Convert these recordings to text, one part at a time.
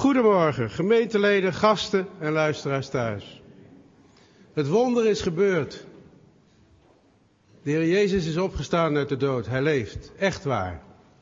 Goedemorgen, gemeenteleden, gasten en luisteraars thuis. Het wonder is gebeurd. De Heer Jezus is opgestaan uit de dood. Hij leeft, echt waar.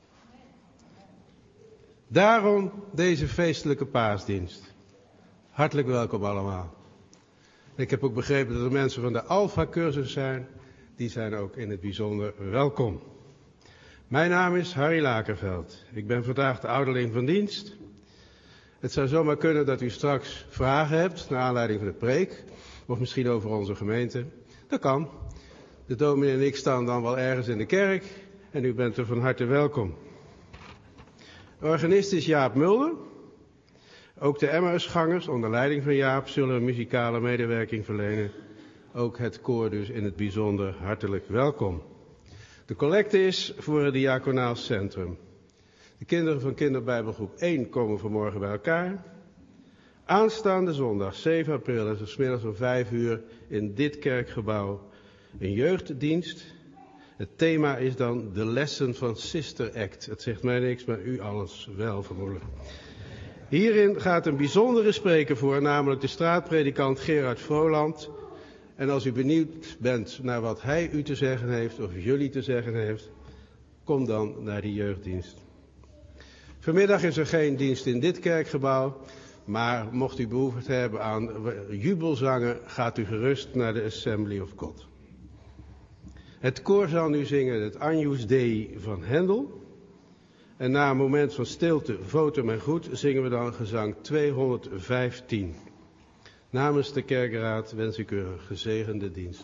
Daarom deze feestelijke paasdienst. Hartelijk welkom allemaal. Ik heb ook begrepen dat er mensen van de Alpha-cursus zijn. Die zijn ook in het bijzonder welkom. Mijn naam is Harry Lakerveld. Ik ben vandaag de ouderling van dienst. Het zou zomaar kunnen dat u straks vragen hebt naar aanleiding van de preek. Of misschien over onze gemeente. Dat kan. De dominee en ik staan dan wel ergens in de kerk. En u bent er van harte welkom. De organist is Jaap Mulder. Ook de Emmausgangers onder leiding van Jaap zullen muzikale medewerking verlenen. Ook het koor dus in het bijzonder hartelijk welkom. De collecte is voor het diaconaal centrum. De kinderen van kinderbijbelgroep 1 komen vanmorgen bij elkaar. Aanstaande zondag 7 april is er 's middags om 5 uur in dit kerkgebouw een jeugddienst. Het thema is dan de lessen van Sister Act. Het zegt mij niks, maar u alles wel vermoedelijk. Hierin gaat een bijzondere spreker voor, namelijk de straatpredikant Gerard Vroland. En als u benieuwd bent naar wat hij u te zeggen heeft, of jullie te zeggen heeft, kom dan naar die jeugddienst. Vanmiddag is er geen dienst in dit kerkgebouw, maar mocht u behoefte hebben aan jubelzangen, gaat u gerust naar de Assembly of God. Het koor zal nu zingen het Agnus Dei van Hendel. En na een moment van stilte, votum en groet, zingen we dan gezang 215. Namens de kerkraad wens ik u een gezegende dienst.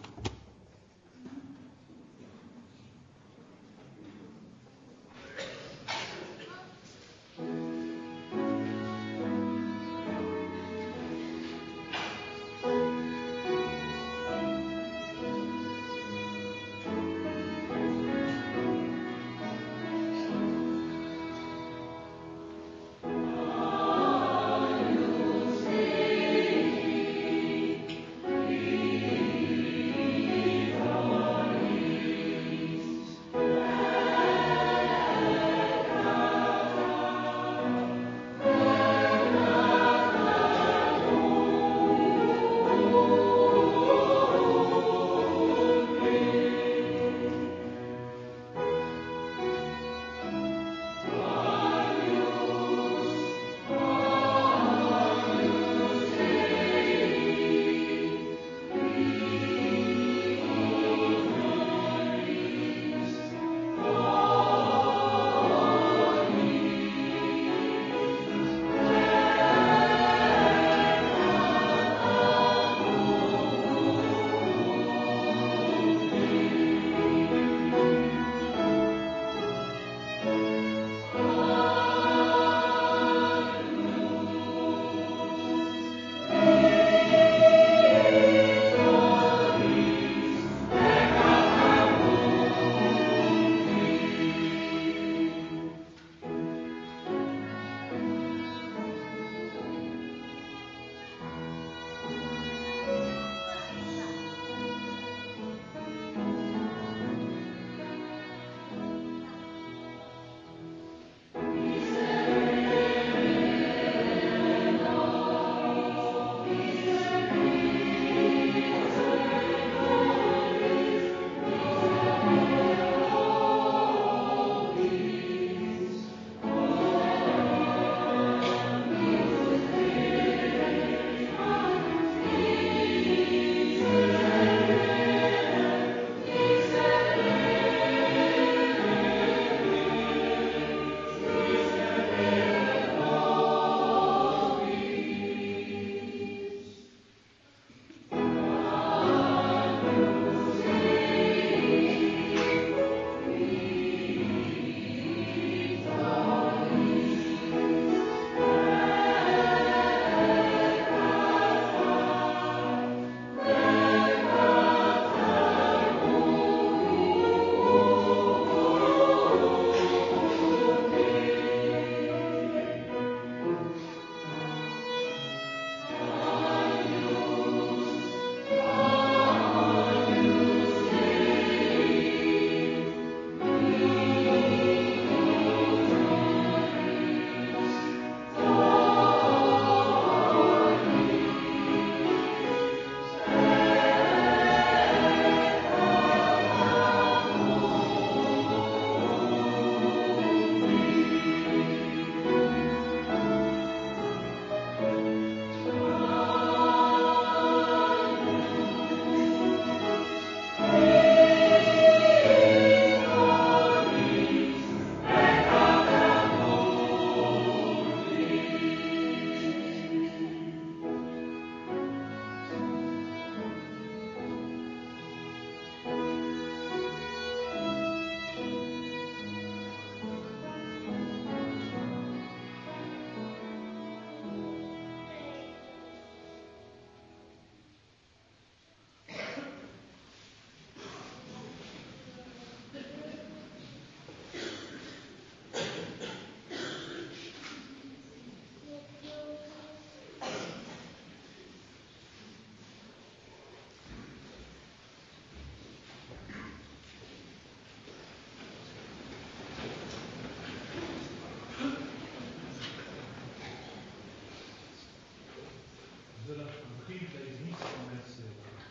zullen aan het begin lezen niet van mensen.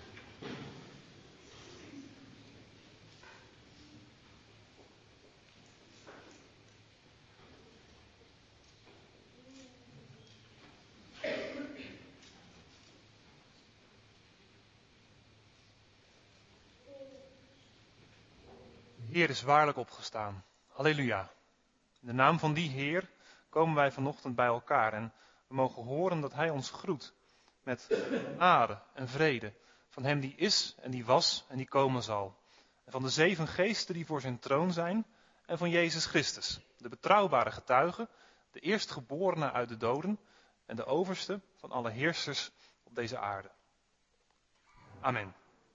De Heer is waarlijk opgestaan. Halleluja. In de naam van die Heer komen wij vanochtend bij elkaar en we mogen horen dat Hij ons groet met ade en vrede van Hem die is en die was en die komen zal. En van de 7 geesten die voor zijn troon zijn en van Jezus Christus, de betrouwbare getuige, de eerstgeborene uit de doden en de overste van alle heersers op deze aarde. Amen.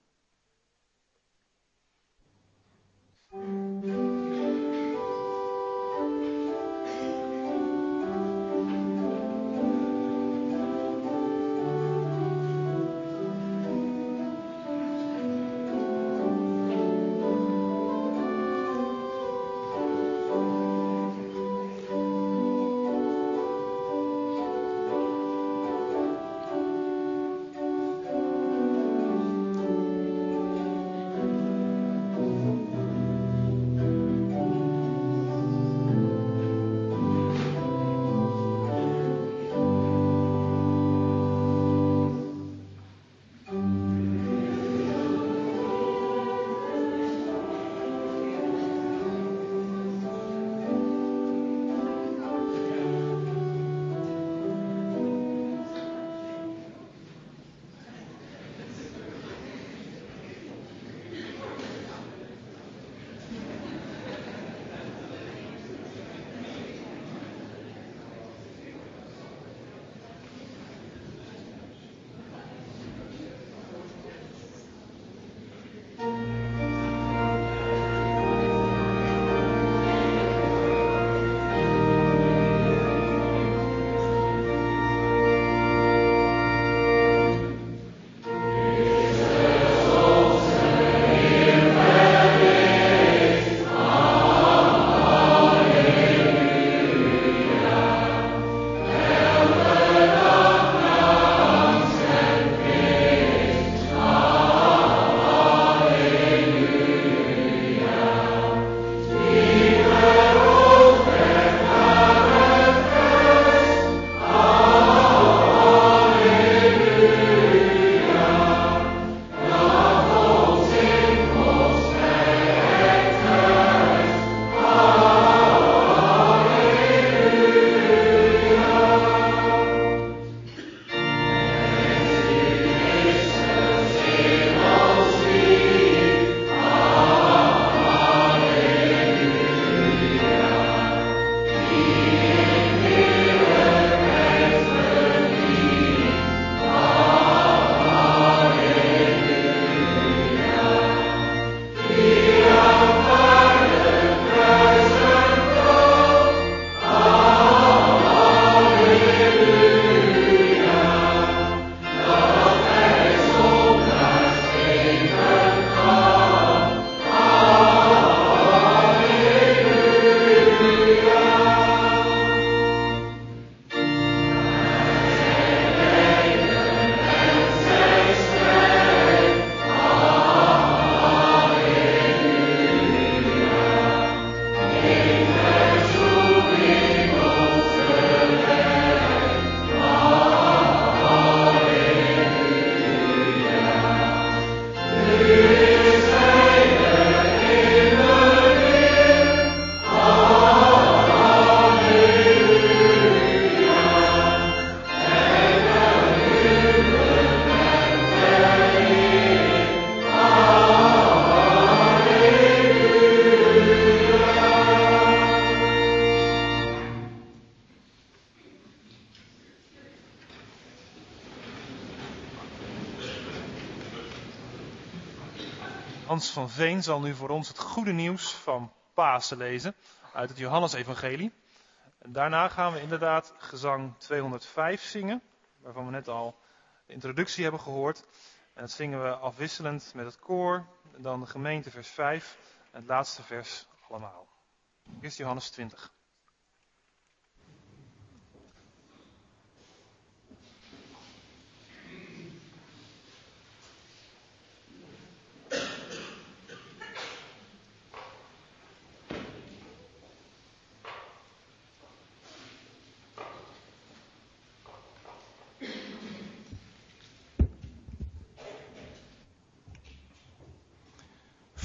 Hans van Veen zal nu voor ons het goede nieuws van Pasen lezen uit het Johannesevangelie. En daarna gaan we inderdaad gezang 205 zingen, waarvan we net al de introductie hebben gehoord. En dat zingen we afwisselend met het koor, en dan de gemeente vers 5 en het laatste vers allemaal. Eerst Johannes 20.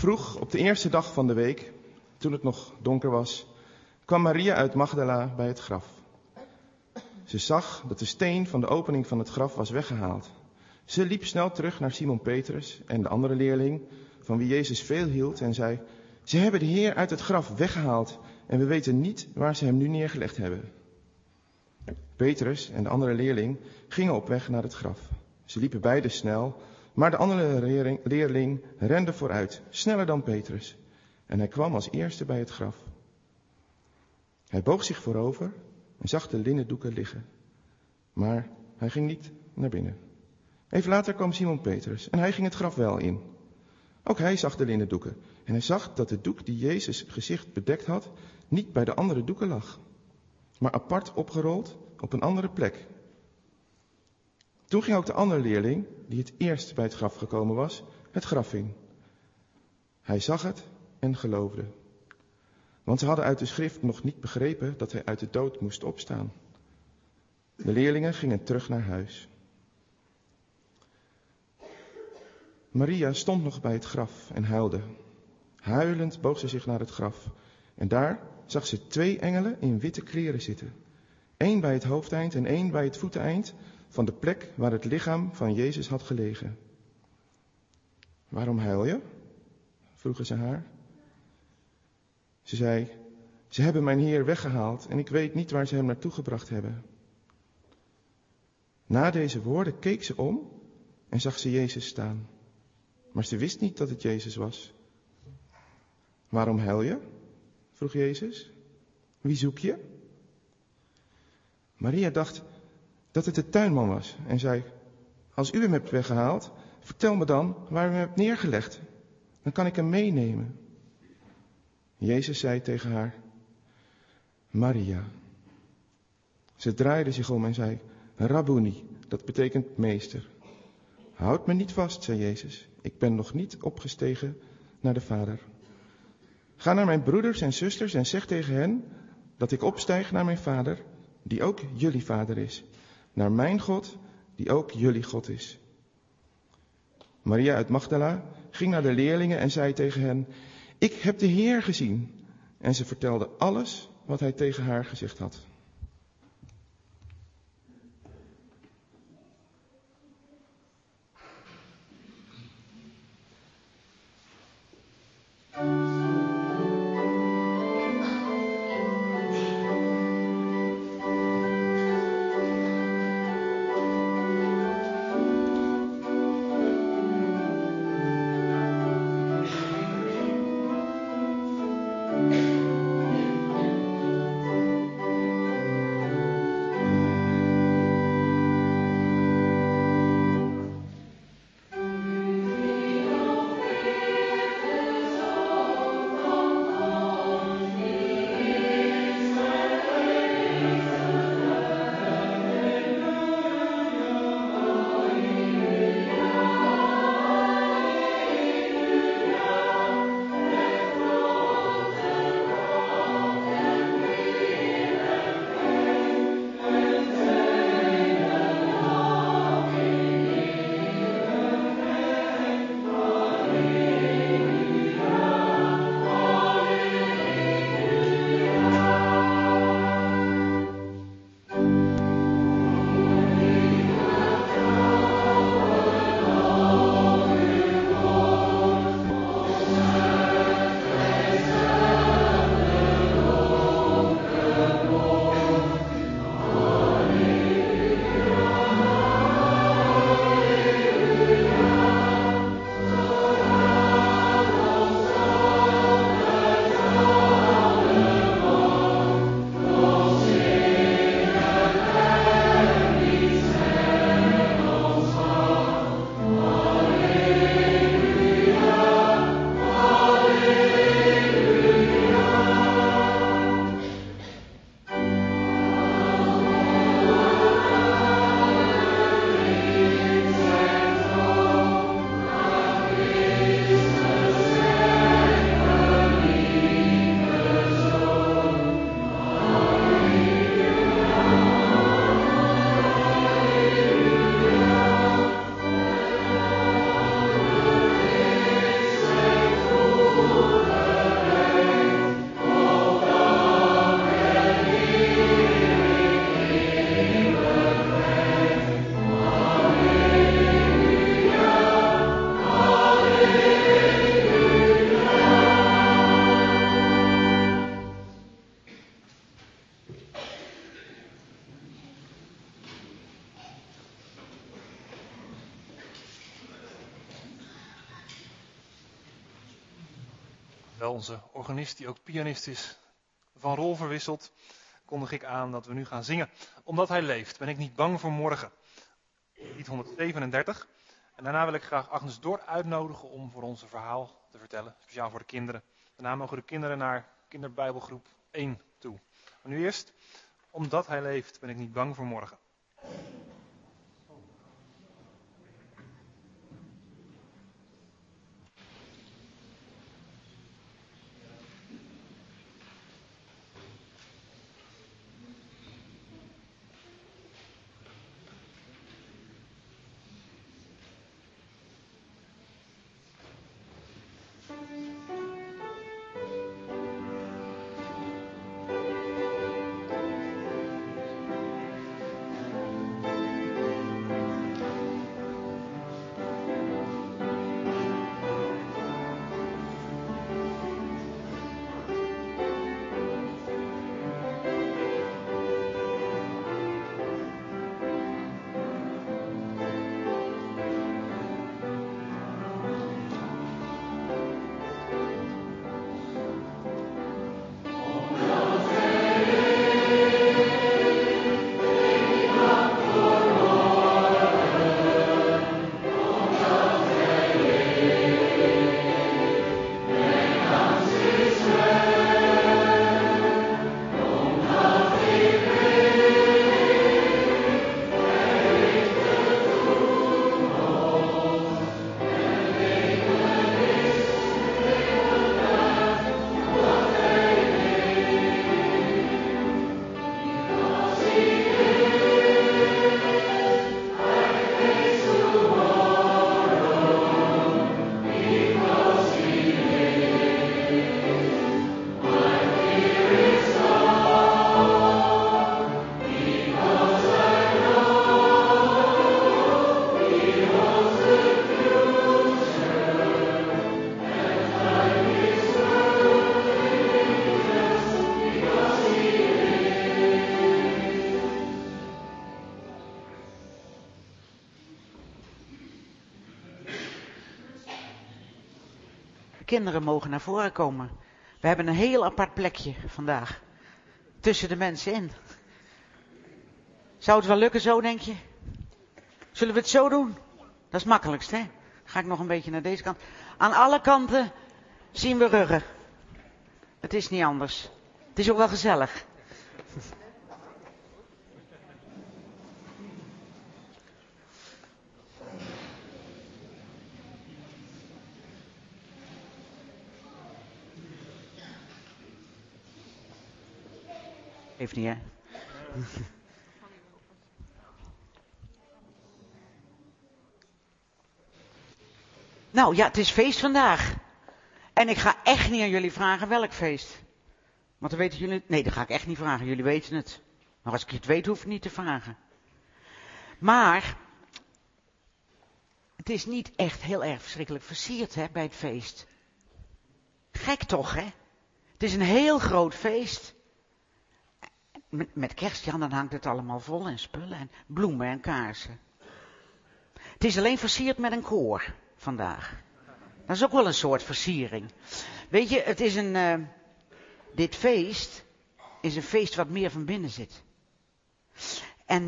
Vroeg op de eerste dag van de week, toen het nog donker was, kwam Maria uit Magdala bij het graf. Ze zag dat de steen van de opening van het graf was weggehaald. Ze liep snel terug naar Simon Petrus en de andere leerling, van wie Jezus veel hield, en zei: ze hebben de Heer uit het graf weggehaald en we weten niet waar ze hem nu neergelegd hebben. Petrus en de andere leerling gingen op weg naar het graf. Ze liepen beide snel, maar de andere leerling rende vooruit, sneller dan Petrus. En hij kwam als eerste bij het graf. Hij boog zich voorover en zag de linnen doeken liggen. Maar hij ging niet naar binnen. Even later kwam Simon Petrus en hij ging het graf wel in. Ook hij zag de linnen doeken en hij zag dat de doek die Jezus' gezicht bedekt had, niet bij de andere doeken lag, maar apart opgerold op een andere plek. Toen ging ook de andere leerling, die het eerst bij het graf gekomen was, het graf in. Hij zag het en geloofde. Want ze hadden uit de schrift nog niet begrepen dat hij uit de dood moest opstaan. De leerlingen gingen terug naar huis. Maria stond nog bij het graf en huilde. Huilend boog ze zich naar het graf. En daar zag ze 2 engelen in witte kleren zitten. 1 bij het hoofdeind en 1 bij het voeteneind van de plek waar het lichaam van Jezus had gelegen. Waarom huil je? Vroegen ze haar. Ze zei: ze hebben mijn Heer weggehaald en ik weet niet waar ze hem naartoe gebracht hebben. Na deze woorden keek ze om en zag ze Jezus staan. Maar ze wist niet dat het Jezus was. Waarom huil je? Vroeg Jezus. Wie zoek je? Maria dacht dat het de tuinman was en zei: als u hem hebt weggehaald, vertel me dan waar u hem hebt neergelegd. Dan kan ik hem meenemen. Jezus zei tegen haar: Maria. Ze draaide zich om en zei: Rabboni, dat betekent meester. Houd me niet vast, zei Jezus. Ik ben nog niet opgestegen naar de Vader. Ga naar mijn broeders en zusters en zeg tegen hen dat ik opstijg naar mijn Vader, die ook jullie Vader is. Naar mijn God, die ook jullie God is. Maria uit Magdala ging naar de leerlingen en zei tegen hen: ik heb de Heer gezien. En ze vertelde alles wat hij tegen haar gezegd had. terwijl onze organist, die ook pianist is, van rol verwisselt, kondig ik aan dat we nu gaan zingen. Omdat hij leeft, ben ik niet bang voor morgen. Lied 137. En daarna wil ik graag Agnes Dor uitnodigen om voor ons een verhaal te vertellen, speciaal voor de kinderen. Daarna mogen de kinderen naar kinderbijbelgroep 1 toe. Maar nu eerst, omdat hij leeft, ben ik niet bang voor morgen. Kinderen mogen naar voren komen. We hebben een heel apart plekje vandaag. Tussen de mensen in. Zou het wel lukken zo, denk je? Zullen we het zo doen? Dat is het makkelijkst, hè? Ga ik nog een beetje naar deze kant. Aan alle kanten zien we ruggen. Het is niet anders. Het is ook wel gezellig. Heeft niet, hè? Nou ja, het is feest vandaag. En ik ga echt niet aan jullie vragen welk feest. Want dan weten jullie... Nee, dat ga ik echt niet vragen. Jullie weten het. Maar als ik het weet, hoef ik het niet te vragen. Maar... het is niet echt heel erg verschrikkelijk versierd, hè, bij het feest. Gek toch, hè? Het is een heel groot feest. Met kerst, ja, dan hangt het allemaal vol en spullen en bloemen en kaarsen. Het is alleen versierd met een koor vandaag. Dat is ook wel een soort versiering. Weet je, het is dit feest is een feest wat meer van binnen zit. En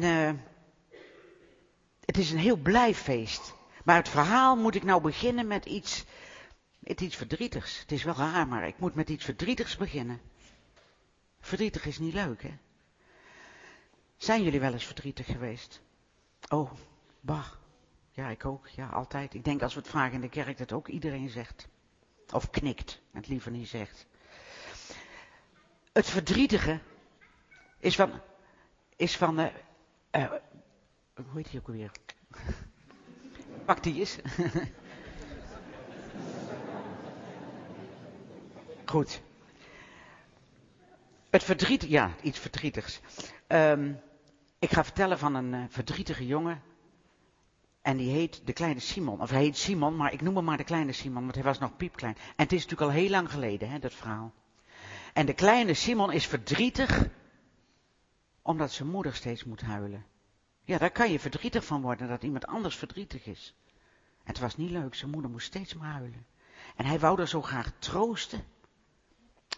het is een heel blij feest. Maar het verhaal moet ik nou beginnen met iets verdrietigs. Het is wel raar, maar ik moet met iets verdrietigs beginnen. Verdrietig is niet leuk, hè? Zijn jullie wel eens verdrietig geweest? Oh, bah. Ja, ik ook. Ja, altijd. Ik denk als we het vragen in de kerk dat ook iedereen zegt. Of knikt, het liever niet zegt. Het verdrietige is van hoe heet die ook alweer? Pak die eens. Goed. Het verdriet, ja, iets verdrietigs. Ik ga vertellen van een verdrietige jongen. En die heet de kleine Simon. Of hij heet Simon, maar ik noem hem maar de kleine Simon, want hij was nog piepklein. En het is natuurlijk al heel lang geleden, hè, dat verhaal. En de kleine Simon is verdrietig, omdat zijn moeder steeds moet huilen. Ja, daar kan je verdrietig van worden, dat iemand anders verdrietig is. En het was niet leuk, zijn moeder moest steeds maar huilen. En hij wou haar zo graag troosten.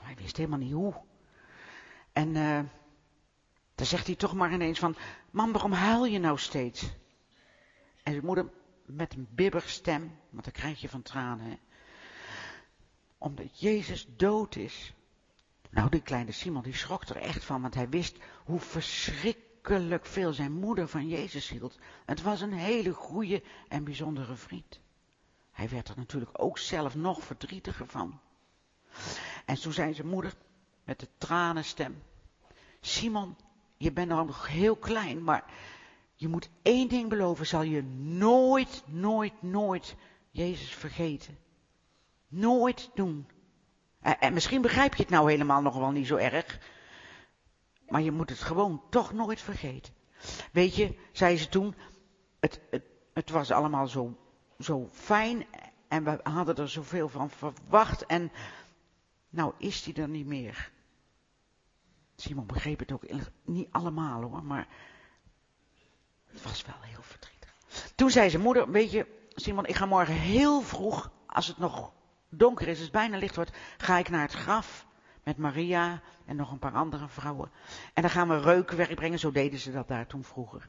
Hij wist helemaal niet hoe. En dan zegt hij toch maar ineens van, mam, waarom huil je nou steeds? En zijn moeder met een bibberstem, want dan krijg je van tranen, hè? Omdat Jezus dood is. Nou, die kleine Simon, die schrok er echt van, want hij wist hoe verschrikkelijk veel zijn moeder van Jezus hield. Het was een hele goede en bijzondere vriend. Hij werd er natuurlijk ook zelf nog verdrietiger van. En toen zei zijn moeder met de tranenstem, Simon, je bent nog heel klein, maar je moet één ding beloven, zal je nooit, nooit, nooit Jezus vergeten. Nooit doen. En misschien begrijp je het nou helemaal nog wel niet zo erg, maar je moet het gewoon toch nooit vergeten. Weet je, zei ze toen, het was allemaal zo fijn en we hadden er zoveel van verwacht en nou is die er niet meer. Simon begreep het ook niet allemaal hoor, maar het was wel heel verdrietig. Toen zei zijn moeder, weet je Simon, ik ga morgen heel vroeg, als het nog donker is, als het bijna licht wordt, ga ik naar het graf met Maria en nog een paar andere vrouwen. En dan gaan we reukwerk brengen, zo deden ze dat daar toen vroeger.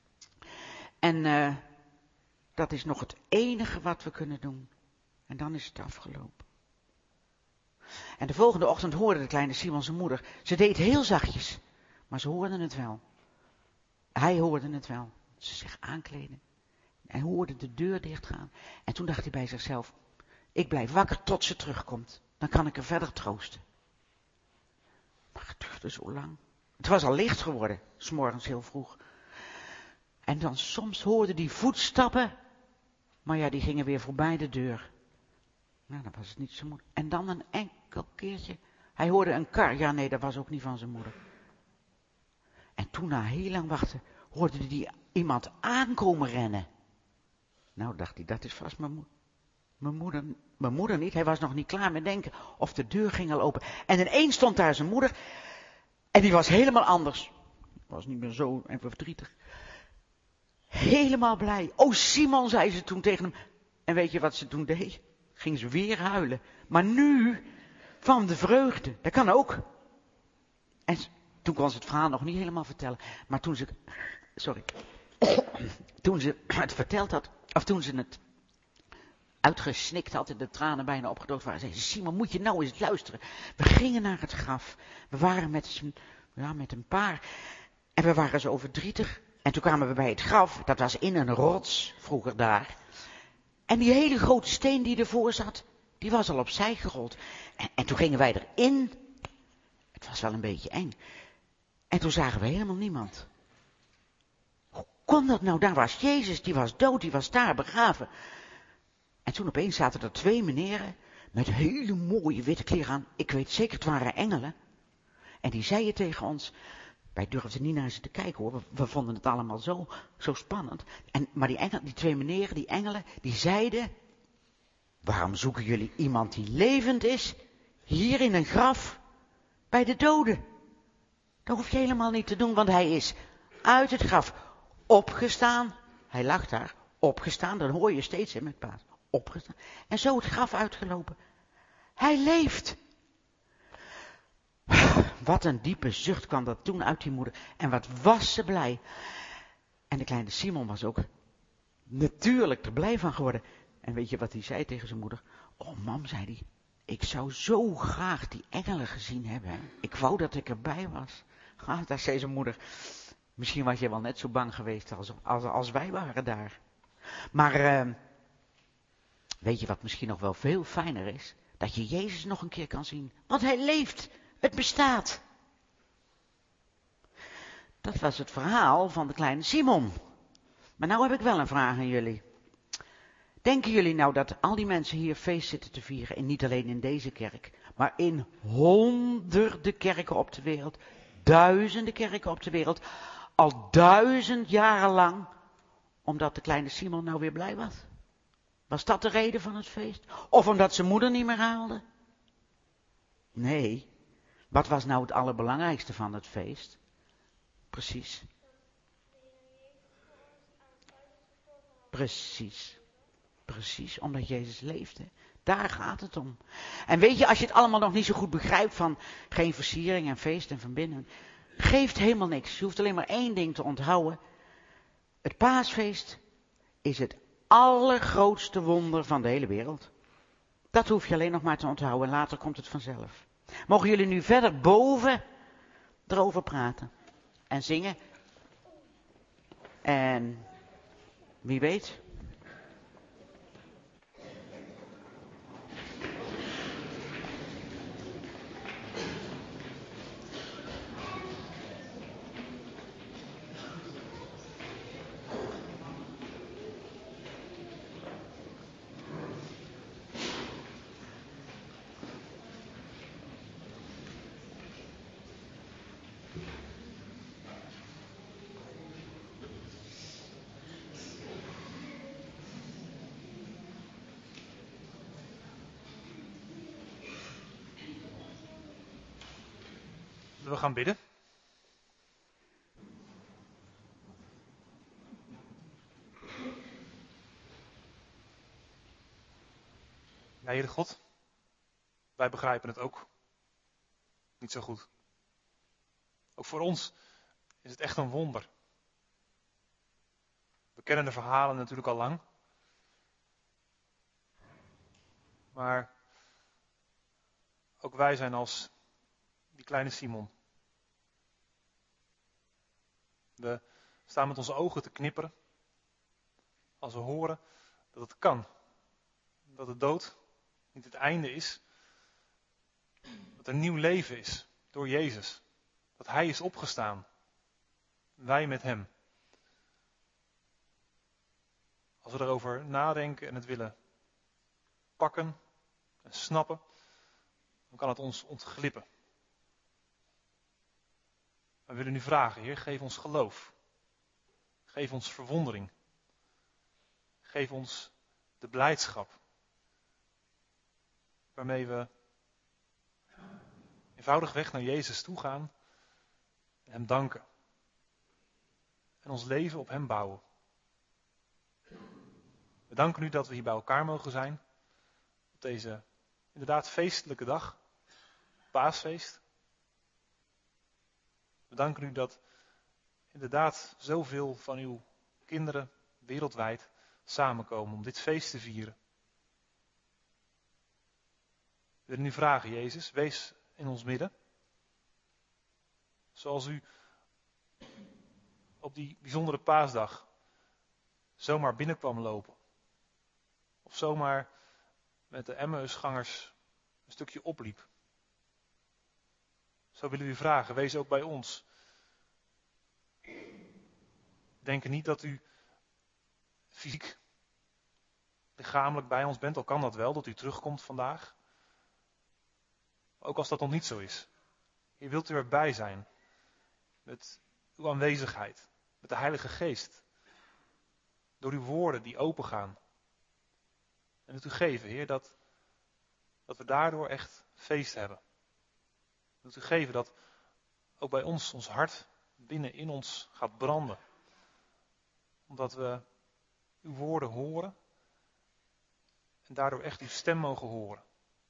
En dat is nog het enige wat we kunnen doen. En dan is het afgelopen. En de volgende ochtend hoorde de kleine Simon zijn moeder. Ze deed heel zachtjes, maar ze hoorden het wel. Hij hoorde het wel. Ze zich aankleden. Hij hoorde de deur dichtgaan. En toen dacht hij bij zichzelf, ik blijf wakker tot ze terugkomt. Dan kan ik er verder troosten. Maar het duurde zo lang. Het was al licht geworden, 's morgens heel vroeg. En dan soms hoorde hij voetstappen. Maar ja, die gingen weer voorbij de deur. Nou, dan was het niet zijn moeder. En dan een enkel keertje. Hij hoorde een kar. Ja, nee, dat was ook niet van zijn moeder. En toen, na heel lang wachten, hoorde hij iemand aankomen rennen. Nou, dacht hij, dat is vast mijn moeder niet. Hij was nog niet klaar met denken. Of de deur ging al open. En ineens stond daar zijn moeder. En die was helemaal anders. Was niet meer zo even verdrietig. Helemaal blij. Oh, Simon, zei ze toen tegen hem. En weet je wat ze toen deed? Ging ze weer huilen. Maar nu van de vreugde. Dat kan ook. En toen kon ze het verhaal nog niet helemaal vertellen. Maar toen ze het verteld had, of toen ze het uitgesnikt had en de tranen bijna opgedoofd waren, zei ze, Simon, moet je nou eens luisteren. We gingen naar het graf. We waren met een paar. En we waren zo verdrietig. En toen kwamen we bij het graf. Dat was in een rots, vroeger daar. En die hele grote steen die ervoor zat, die was al opzij gerold. En toen gingen wij erin. Het was wel een beetje eng. En toen zagen we helemaal niemand. Hoe kon dat nou? Daar was Jezus, die was dood, die was daar begraven. En toen opeens zaten er 2 meneren met hele mooie witte kleren aan. Ik weet zeker, het waren engelen. En die zeiden tegen ons, wij durfden niet naar ze te kijken hoor, we vonden het allemaal zo spannend. Maar die 2 meneren, die engelen, die zeiden, waarom zoeken jullie iemand die levend is, hier in een graf, bij de doden? Dat hoef je helemaal niet te doen, want hij is uit het graf opgestaan. Hij lag daar, opgestaan, dan hoor je steeds in met paas. Opgestaan. En zo het graf uitgelopen. Hij leeft. Wat een diepe zucht kwam dat toen uit die moeder. En wat was ze blij. En de kleine Simon was ook natuurlijk er blij van geworden. En weet je wat hij zei tegen zijn moeder? Oh mam, zei hij, ik zou zo graag die engelen gezien hebben. Hè? Ik wou dat ik erbij was. Daar zei zijn moeder, misschien was je wel net zo bang geweest als wij waren daar. Maar weet je wat misschien nog wel veel fijner is? Dat je Jezus nog een keer kan zien. Want hij leeft. Het bestaat. Dat was het verhaal van de kleine Simon. Maar nou heb ik wel een vraag aan jullie. Denken jullie nou dat al die mensen hier feest zitten te vieren, en niet alleen in deze kerk, maar in honderden kerken op de wereld, duizenden kerken op de wereld, al 1000 jaren lang, omdat de kleine Simon nou weer blij was? Was dat de reden van het feest? Of omdat zijn moeder niet meer haalde? Nee. Wat was nou het allerbelangrijkste van het feest? Precies. Precies, omdat Jezus leefde. Daar gaat het om. En weet je, als je het allemaal nog niet zo goed begrijpt van geen versiering en feest en verbinding, geeft helemaal niks. Je hoeft alleen maar één ding te onthouden. Het paasfeest is het allergrootste wonder van de hele wereld. Dat hoef je alleen nog maar te onthouden en later komt het vanzelf. Mogen jullie nu verder boven erover praten en zingen? En wie weet. We gaan bidden. Ja, Heere God, wij begrijpen het ook niet zo goed. Ook voor ons is het echt een wonder. We kennen de verhalen natuurlijk al lang. Maar ook wij zijn als die kleine Simon. We staan met onze ogen te knipperen als we horen dat het kan. Dat de dood niet het einde is. Dat er nieuw leven is door Jezus. Dat Hij is opgestaan. Wij met Hem. Als we erover nadenken en het willen pakken en snappen, dan kan het ons ontglippen. We willen nu vragen, Heer, geef ons geloof. Geef ons verwondering. Geef ons de blijdschap. Waarmee we eenvoudigweg naar Jezus toe gaan en Hem danken. En ons leven op Hem bouwen. We danken u dat we hier bij elkaar mogen zijn. Op deze inderdaad feestelijke dag. Paasfeest. We danken u dat inderdaad zoveel van uw kinderen wereldwijd samenkomen om dit feest te vieren. We willen u vragen, Jezus, wees in ons midden. Zoals u op die bijzondere paasdag zomaar binnenkwam lopen. Of zomaar met de Emmausgangers een stukje opliep. Zo willen we u vragen, wees ook bij ons. Denk niet dat u fysiek, lichamelijk bij ons bent, al kan dat wel, dat u terugkomt vandaag. Ook als dat nog niet zo is. Hier wilt u erbij zijn. Met uw aanwezigheid. Met de Heilige Geest. Door uw woorden die opengaan. En het u geven, Heer, dat we daardoor echt feest hebben. Dat u geven dat ook bij ons hart binnen in ons gaat branden. Omdat we uw woorden horen. En daardoor echt uw stem mogen horen.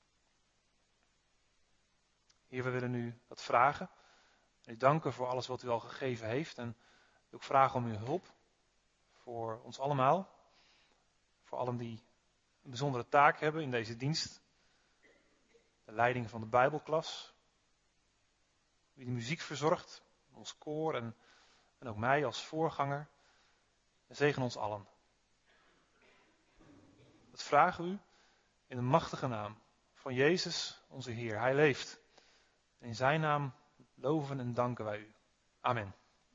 Heer, we willen u dat vragen. En u danken voor alles wat u al gegeven heeft. En ook vragen om uw hulp. Voor ons allemaal. Voor allen die een bijzondere taak hebben in deze dienst. De leiding van de Bijbelklas. Wie de muziek verzorgt. Ons koor en ook mij als voorganger. En zegen ons allen. Dat vragen we u in de machtige naam van Jezus, onze Heer. Hij leeft. En in zijn naam loven en danken wij u. Amen.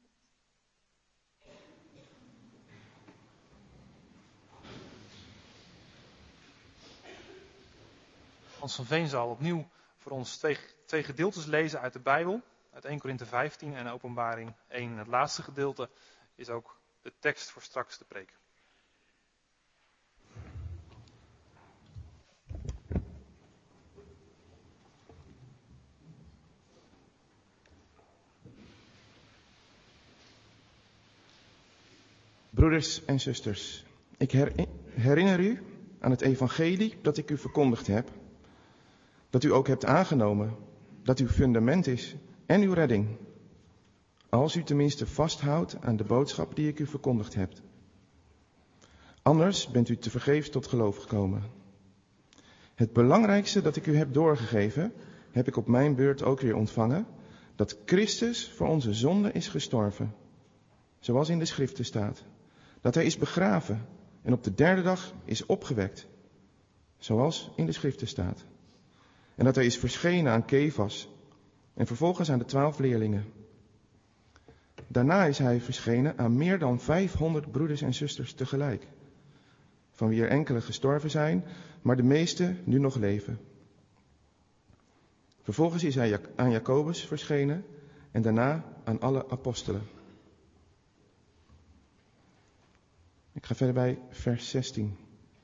Hans van Veen zal opnieuw voor ons twee gedeeltes lezen uit de Bijbel. Uit 1 Korinthe 15 en Openbaring 1. Het laatste gedeelte is ook de tekst voor straks te preken. Broeders en zusters, ik herinner u aan het evangelie dat ik u verkondigd heb, dat u ook hebt aangenomen, dat uw fundament is en uw redding, als u tenminste vasthoudt aan de boodschap die ik u verkondigd heb. Anders bent u tevergeefs tot geloof gekomen. Het belangrijkste dat ik u heb doorgegeven, heb ik op mijn beurt ook weer ontvangen, dat Christus voor onze zonde is gestorven, zoals in de Schriften staat. Dat hij is begraven en op de 3e dag is opgewekt, zoals in de Schriften staat. En dat hij is verschenen aan Kefas en vervolgens aan de 12 leerlingen. Daarna is hij verschenen aan meer dan 500 broeders en zusters tegelijk, van wie er enkele gestorven zijn, maar de meeste nu nog leven. Vervolgens is hij aan Jacobus verschenen en daarna aan alle apostelen. Ik ga verder bij vers 16.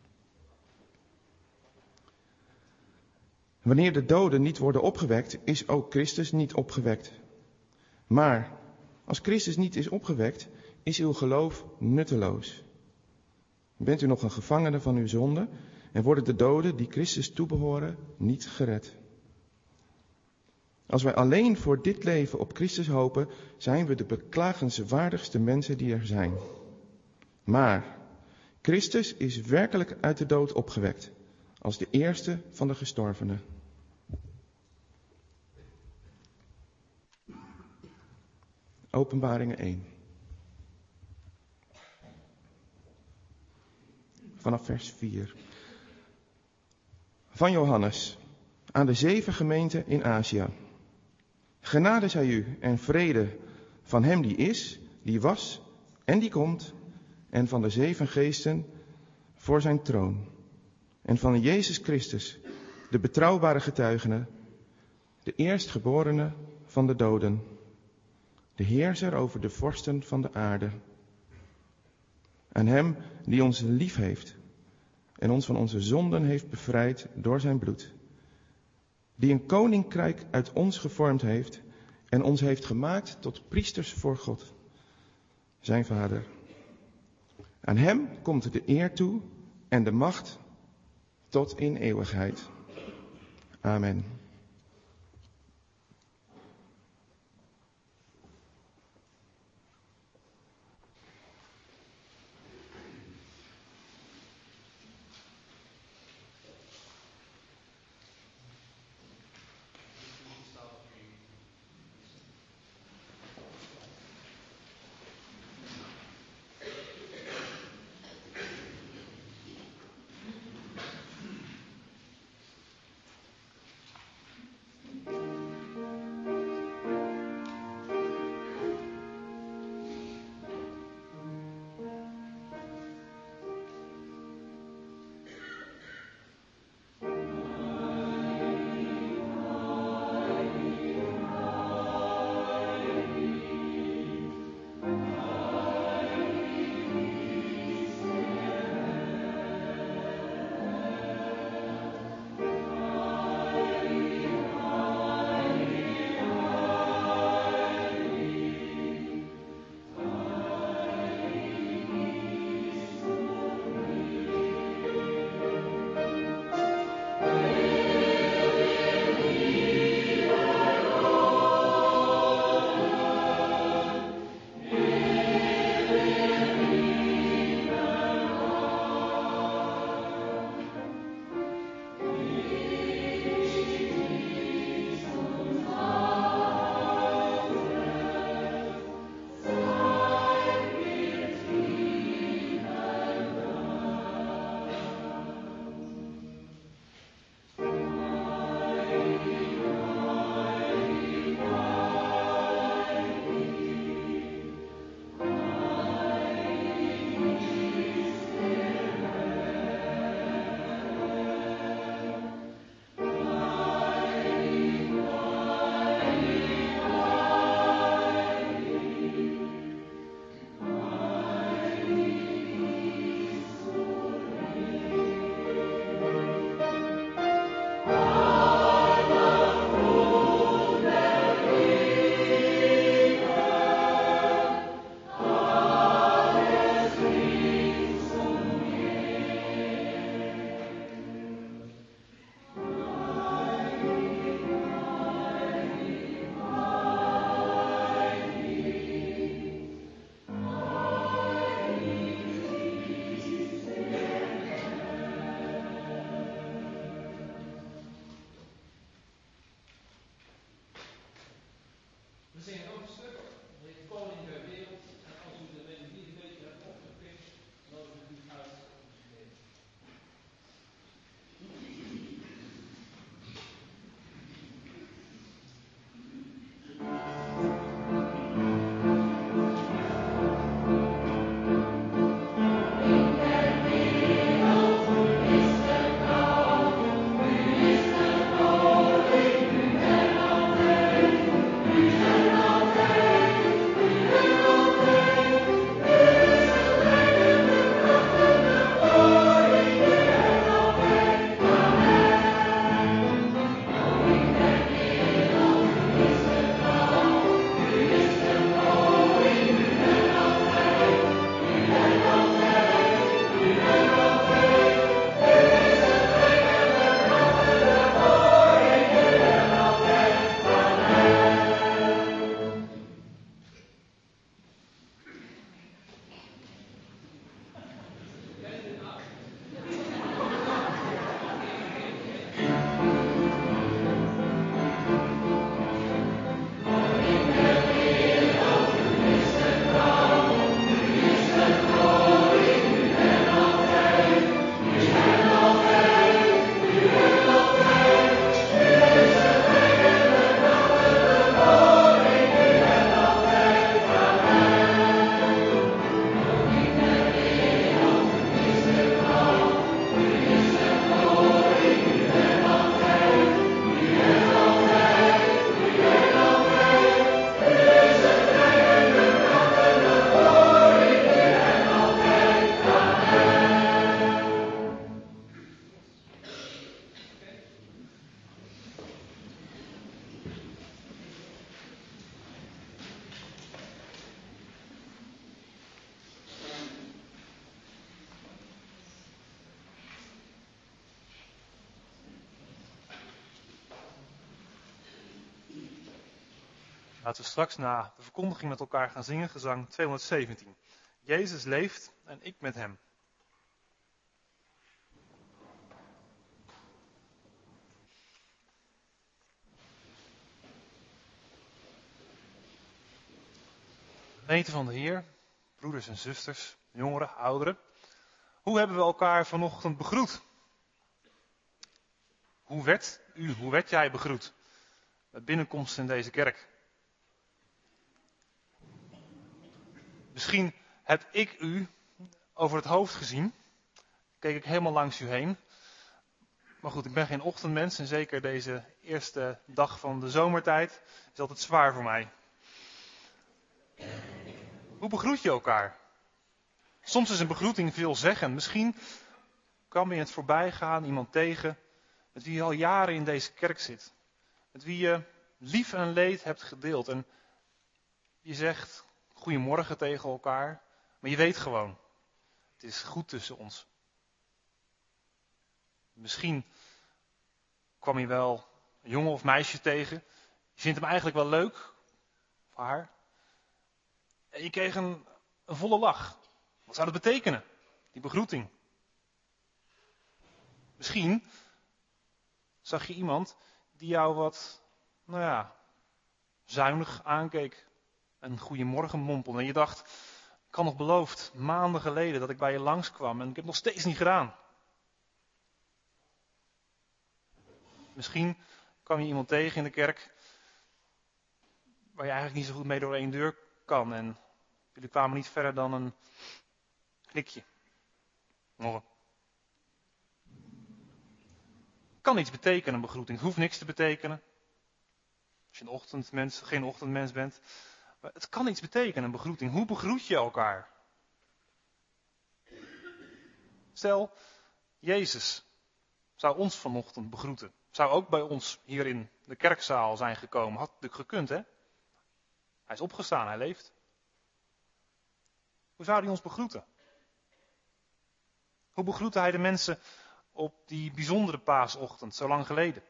Wanneer de doden niet worden opgewekt, is ook Christus niet opgewekt. Maar als Christus niet is opgewekt, is uw geloof nutteloos. Bent u nog een gevangene van uw zonde en worden de doden die Christus toebehoren niet gered. Als wij alleen voor dit leven op Christus hopen, zijn we de beklagenswaardigste mensen die er zijn. Maar Christus is werkelijk uit de dood opgewekt, als de eerste van de gestorvenen. Openbaringen 1. Vanaf vers 4. Van Johannes, aan de 7 gemeenten in Azië. Genade zij u en vrede van hem die is, die was en die komt, en van de 7 geesten voor zijn troon. En van Jezus Christus, de betrouwbare getuigene, de eerstgeborene van de doden, de heerser over de vorsten van de aarde. Aan hem die ons lief heeft en ons van onze zonden heeft bevrijd door zijn bloed. Die een koninkrijk uit ons gevormd heeft en ons heeft gemaakt tot priesters voor God, zijn Vader. Aan hem komt de eer toe en de macht tot in eeuwigheid. Amen. Laten we straks na de verkondiging met elkaar gaan zingen, gezang 217. Jezus leeft en ik met hem. Gemeente van de Heer, broeders en zusters, jongeren, ouderen. Hoe hebben we elkaar vanochtend begroet? Hoe werd jij begroet met binnenkomst in deze kerk? Misschien heb ik u over het hoofd gezien. Keek ik helemaal langs u heen. Maar goed, ik ben geen ochtendmens en zeker deze eerste dag van de zomertijd is altijd zwaar voor mij. Hoe begroet je elkaar? Soms is een begroeting veel zeggen. Misschien kwam je in het voorbijgaan iemand tegen met wie je al jaren in deze kerk zit. Met wie je lief en leed hebt gedeeld. En je zegt goedemorgen tegen elkaar. Maar je weet gewoon, het is goed tussen ons. Misschien kwam je wel een jongen of meisje tegen. Je vindt hem eigenlijk wel leuk. Of haar. En je kreeg een volle lach. Wat zou dat betekenen? Die begroeting. Misschien zag je iemand die jou wat, zuinig aankeek. Een goeiemorgen mompelde. En je dacht, ik had nog beloofd, maanden geleden, dat ik bij je langskwam. En ik heb het nog steeds niet gedaan. Misschien kwam je iemand tegen in de kerk waar je eigenlijk niet zo goed mee door één deur kan. En jullie kwamen niet verder dan een knikje. Morgen. Kan iets betekenen, een begroeting. Het hoeft niks te betekenen. Als je geen ochtendmens bent. Maar het kan iets betekenen, een begroeting. Hoe begroet je elkaar? Stel, Jezus zou ons vanochtend begroeten. Zou ook bij ons hier in de kerkzaal zijn gekomen. Had natuurlijk gekund, hè? Hij is opgestaan, hij leeft. Hoe zou hij ons begroeten? Hoe begroette hij de mensen op die bijzondere paasochtend, zo lang geleden?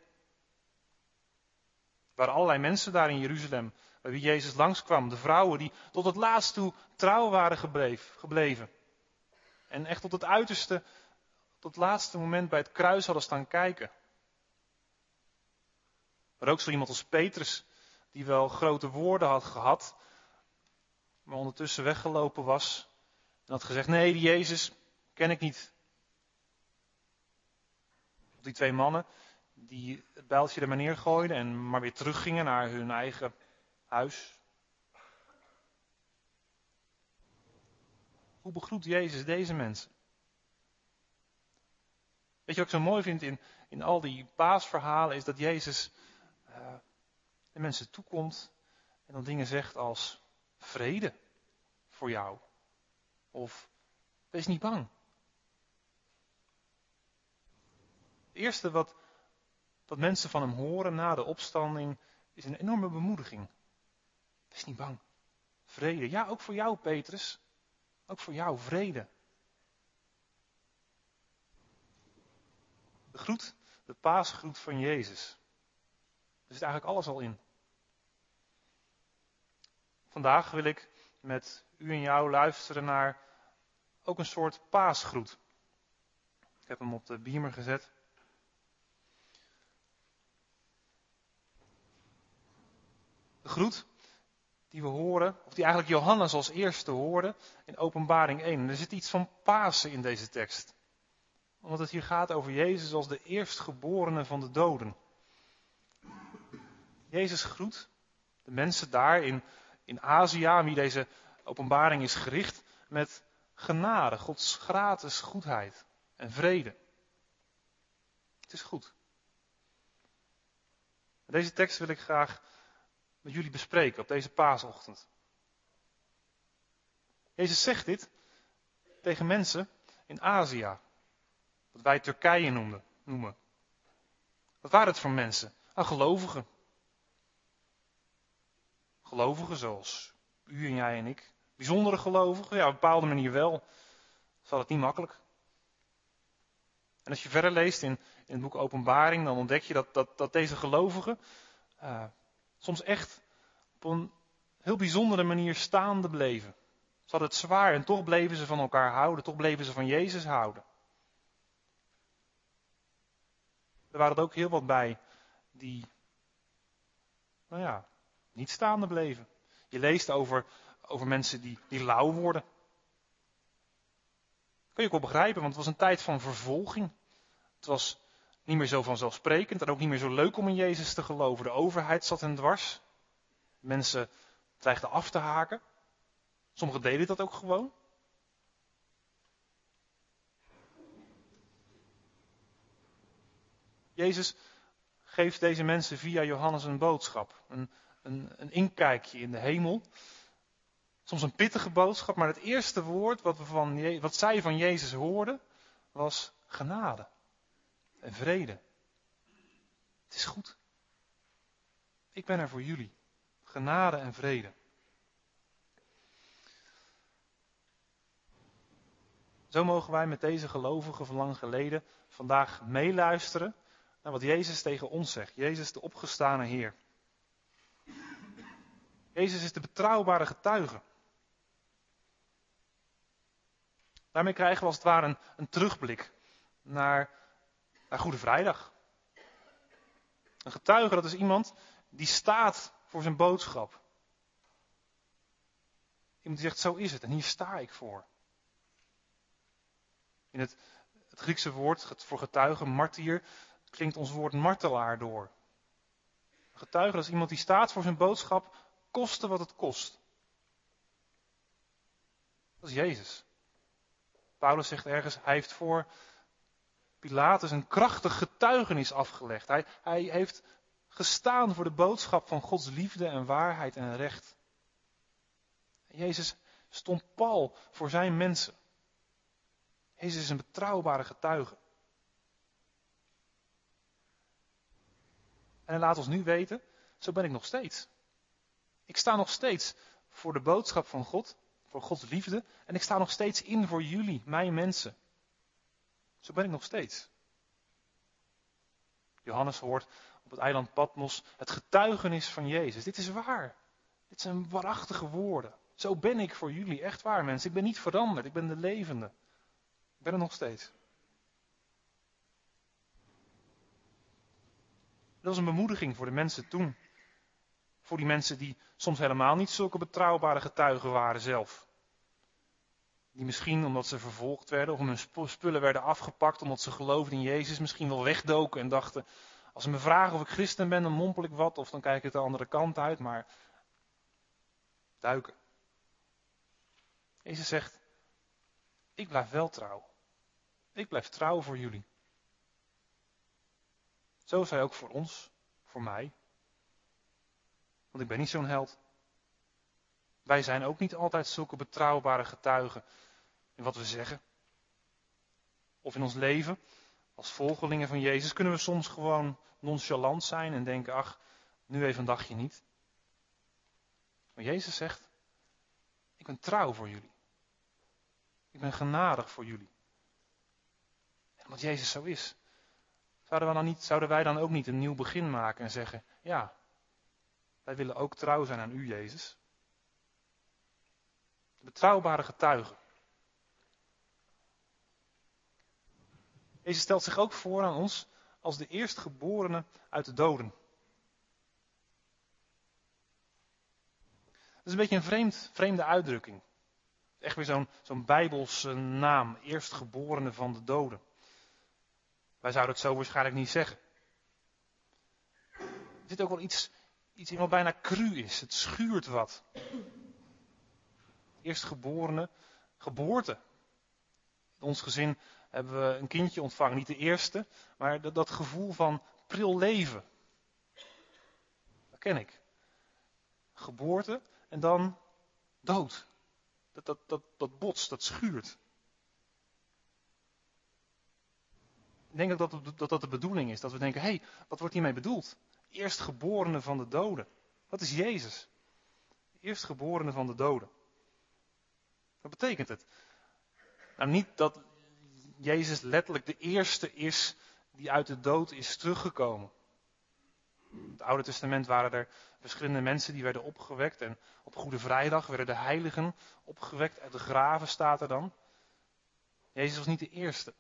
Er waren allerlei mensen daar in Jeruzalem, bij wie Jezus langskwam. De vrouwen die tot het laatst toe trouw waren gebleven. En echt tot het uiterste, tot het laatste moment bij het kruis hadden staan kijken. Maar ook zo iemand als Petrus, die wel grote woorden had gehad, maar ondertussen weggelopen was. En had gezegd, nee, die Jezus ken ik niet. Die twee mannen die het bijltje er maar neergooiden en maar weer teruggingen naar hun eigen huis. Hoe begroet Jezus deze mensen? Weet je wat ik zo mooi vind in al die paasverhalen is dat Jezus de mensen toekomt en dan dingen zegt als vrede voor jou. Of wees niet bang. Het eerste wat mensen van hem horen na de opstanding is een enorme bemoediging. Wees niet bang. Vrede. Ja, ook voor jou, Petrus. Ook voor jou, vrede. De paasgroet van Jezus. Er zit eigenlijk alles al in. Vandaag wil ik met u en jou luisteren naar ook een soort paasgroet. Ik heb hem op de beamer gezet. De groet die we horen, of die eigenlijk Johannes als eerste hoorde in Openbaring 1. Er zit iets van Pasen in deze tekst. Omdat het hier gaat over Jezus als de eerstgeborene van de doden. Jezus groet de mensen daar in Azië, aan wie deze openbaring is gericht, met genade, Gods gratis goedheid en vrede. Het is goed. Deze tekst wil ik graag met jullie bespreken op deze paasochtend. Jezus zegt dit tegen mensen in Azië, wat wij Turkije noemen. Wat waren het voor mensen? Gelovigen. Gelovigen zoals u en jij en ik. Bijzondere gelovigen, ja, op een bepaalde manier wel. Zal het niet makkelijk. En als je verder leest in het boek Openbaring, dan ontdek je dat deze gelovigen soms echt op een heel bijzondere manier staande bleven. Ze hadden het zwaar en toch bleven ze van elkaar houden, toch bleven ze van Jezus houden. Er waren er ook heel wat bij die, niet staande bleven. Je leest over mensen die lauw worden. Kun je ook wel begrijpen, want het was een tijd van vervolging. Het was niet meer zo vanzelfsprekend en ook niet meer zo leuk om in Jezus te geloven. De overheid zat hen dwars. Mensen dreigden af te haken. Sommigen deden dat ook gewoon. Jezus geeft deze mensen via Johannes een boodschap. Een inkijkje in de hemel. Soms een pittige boodschap, maar het eerste woord wat zij van Jezus hoorden was genade en vrede. Het is goed. Ik ben er voor jullie. Genade en vrede. Zo mogen wij met deze gelovigen van lang geleden vandaag meeluisteren naar wat Jezus tegen ons zegt. Jezus, de opgestane Heer. Jezus is de betrouwbare getuige. Daarmee krijgen we als het ware een terugblik naar Goede Vrijdag. Een getuige, dat is iemand die staat voor zijn boodschap. Iemand die zegt, zo is het en hier sta ik voor. In het Griekse woord voor getuige, martyr, klinkt ons woord martelaar door. Een getuige, dat is iemand die staat voor zijn boodschap, koste wat het kost. Dat is Jezus. Paulus zegt ergens, hij heeft voor Pilatus een krachtig getuigenis afgelegd. Hij heeft gestaan voor de boodschap van Gods liefde en waarheid en recht. Jezus stond pal voor zijn mensen. Jezus is een betrouwbare getuige. En hij laat ons nu weten, zo ben ik nog steeds. Ik sta nog steeds voor de boodschap van God, voor Gods liefde. En ik sta nog steeds in voor jullie, mijn mensen. Zo ben ik nog steeds. Johannes hoort op het eiland Patmos het getuigenis van Jezus. Dit is waar. Dit zijn waarachtige woorden. Zo ben ik voor jullie, echt waar mensen. Ik ben niet veranderd, ik ben de levende. Ik ben er nog steeds. Dat was een bemoediging voor de mensen toen. Voor die mensen die soms helemaal niet zulke betrouwbare getuigen waren zelf. Die misschien omdat ze vervolgd werden of hun spullen werden afgepakt omdat ze geloofden in Jezus, misschien wel wegdoken en dachten, als ze me vragen of ik christen ben, dan mompel ik wat of dan kijk ik de andere kant uit, maar duiken. Jezus zegt, ik blijf wel trouw. Ik blijf trouw voor jullie. Zo is hij ook voor ons, voor mij. Want ik ben niet zo'n held. Wij zijn ook niet altijd zulke betrouwbare getuigen in wat we zeggen. Of in ons leven. Als volgelingen van Jezus kunnen we soms gewoon nonchalant zijn en denken, ach, nu even een dagje niet. Maar Jezus zegt, ik ben trouw voor jullie. Ik ben genadig voor jullie. En omdat Jezus zo is, zouden wij dan ook niet een nieuw begin maken en zeggen, ja, wij willen ook trouw zijn aan u, Jezus. Betrouwbare getuigen. Jezus stelt zich ook voor aan ons als de eerstgeborene uit de doden. Dat is een beetje een vreemde uitdrukking. Echt weer zo'n bijbelse naam, eerstgeborene van de doden. Wij zouden het zo waarschijnlijk niet zeggen. Er zit ook wel iets in wat bijna cru is. Het schuurt wat. Eerstgeborene, geboorte. In ons gezin hebben we een kindje ontvangen. Niet de eerste, maar dat gevoel van pril leven. Dat ken ik. Geboorte en dan dood. Dat botst, dat schuurt. Ik denk dat de bedoeling is. Dat we denken, hé, wat wordt hiermee bedoeld? Eerstgeborene van de doden. Dat is Jezus. Eerstgeborene van de doden. Wat betekent het? Nou, niet dat Jezus letterlijk de eerste is die uit de dood is teruggekomen. In het Oude Testament waren er verschillende mensen die werden opgewekt. En op Goede Vrijdag werden de heiligen opgewekt uit de graven, staat er dan. Jezus was niet de eerste.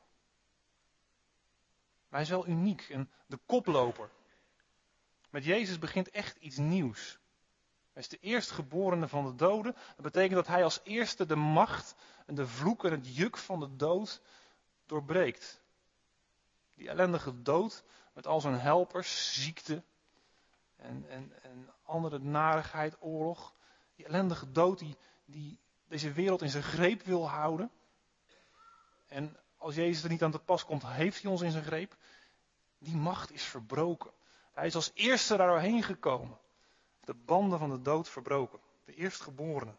Maar hij is wel uniek en de koploper. Met Jezus begint echt iets nieuws. Hij is de eerstgeborene van de doden. Dat betekent dat hij als eerste de macht en de vloek en het juk van de dood doorbreekt. Die ellendige dood met al zijn helpers, ziekte en andere narigheid, oorlog. Die ellendige dood die deze wereld in zijn greep wil houden. En als Jezus er niet aan te pas komt, heeft hij ons in zijn greep. Die macht is verbroken. Hij is als eerste daar doorheen gekomen. De banden van de dood verbroken. De eerstgeborene.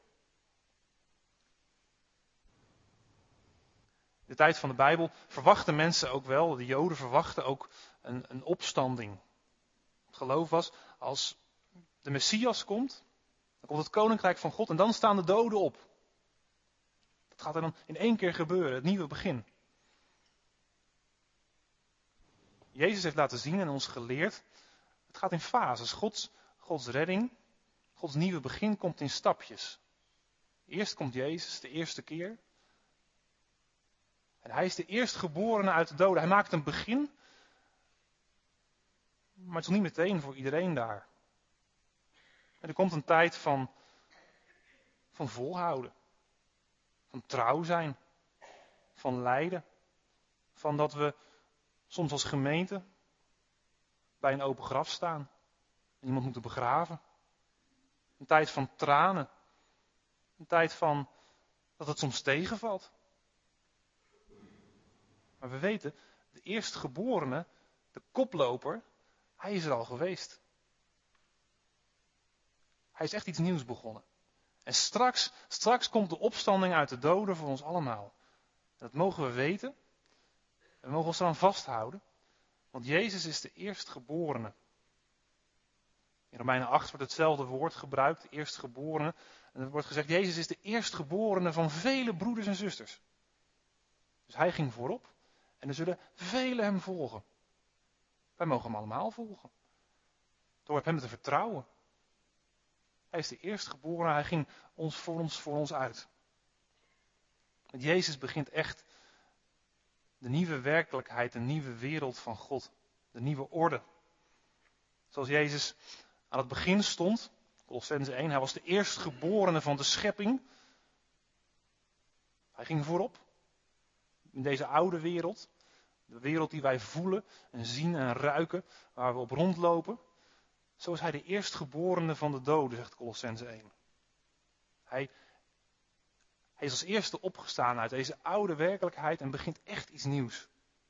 In de tijd van de Bijbel verwachten mensen ook wel, de Joden verwachten ook een opstanding. Het geloof was, als de Messias komt, dan komt het koninkrijk van God en dan staan de doden op. Dat gaat er dan in één keer gebeuren, het nieuwe begin. Jezus heeft laten zien en ons geleerd, het gaat in fases. Gods redding, Gods nieuwe begin komt in stapjes. Eerst komt Jezus, de eerste keer. En hij is de eerstgeborene uit de doden. Hij maakt een begin, maar het is nog niet meteen voor iedereen daar. En er komt een tijd van volhouden, van trouw zijn, van lijden, van dat we soms als gemeente bij een open graf staan en iemand moeten begraven. Een tijd van tranen, een tijd van dat het soms tegenvalt. Maar we weten, de eerstgeborene, de koploper, hij is er al geweest. Hij is echt iets nieuws begonnen. En straks komt de opstanding uit de doden voor ons allemaal. Dat mogen we weten. We mogen ons eraan vasthouden. Want Jezus is de eerstgeborene. In Romeinen 8 wordt hetzelfde woord gebruikt, de eerstgeborene. En er wordt gezegd, Jezus is de eerstgeborene van vele broeders en zusters. Dus hij ging voorop. En er zullen velen hem volgen. Wij mogen hem allemaal volgen. Door op hem te vertrouwen. Hij is de eerstgeborene, hij ging voor ons uit. Met Jezus begint echt de nieuwe werkelijkheid, de nieuwe wereld van God. De nieuwe orde. Zoals Jezus aan het begin stond, Kolossenzen 1, hij was de eerstgeborene van de schepping. Hij ging voorop. In deze oude wereld. De wereld die wij voelen en zien en ruiken, waar we op rondlopen. Zo is hij de eerstgeborene van de doden, zegt Kolossenzen 1. Hij is als eerste opgestaan uit deze oude werkelijkheid en begint echt iets nieuws.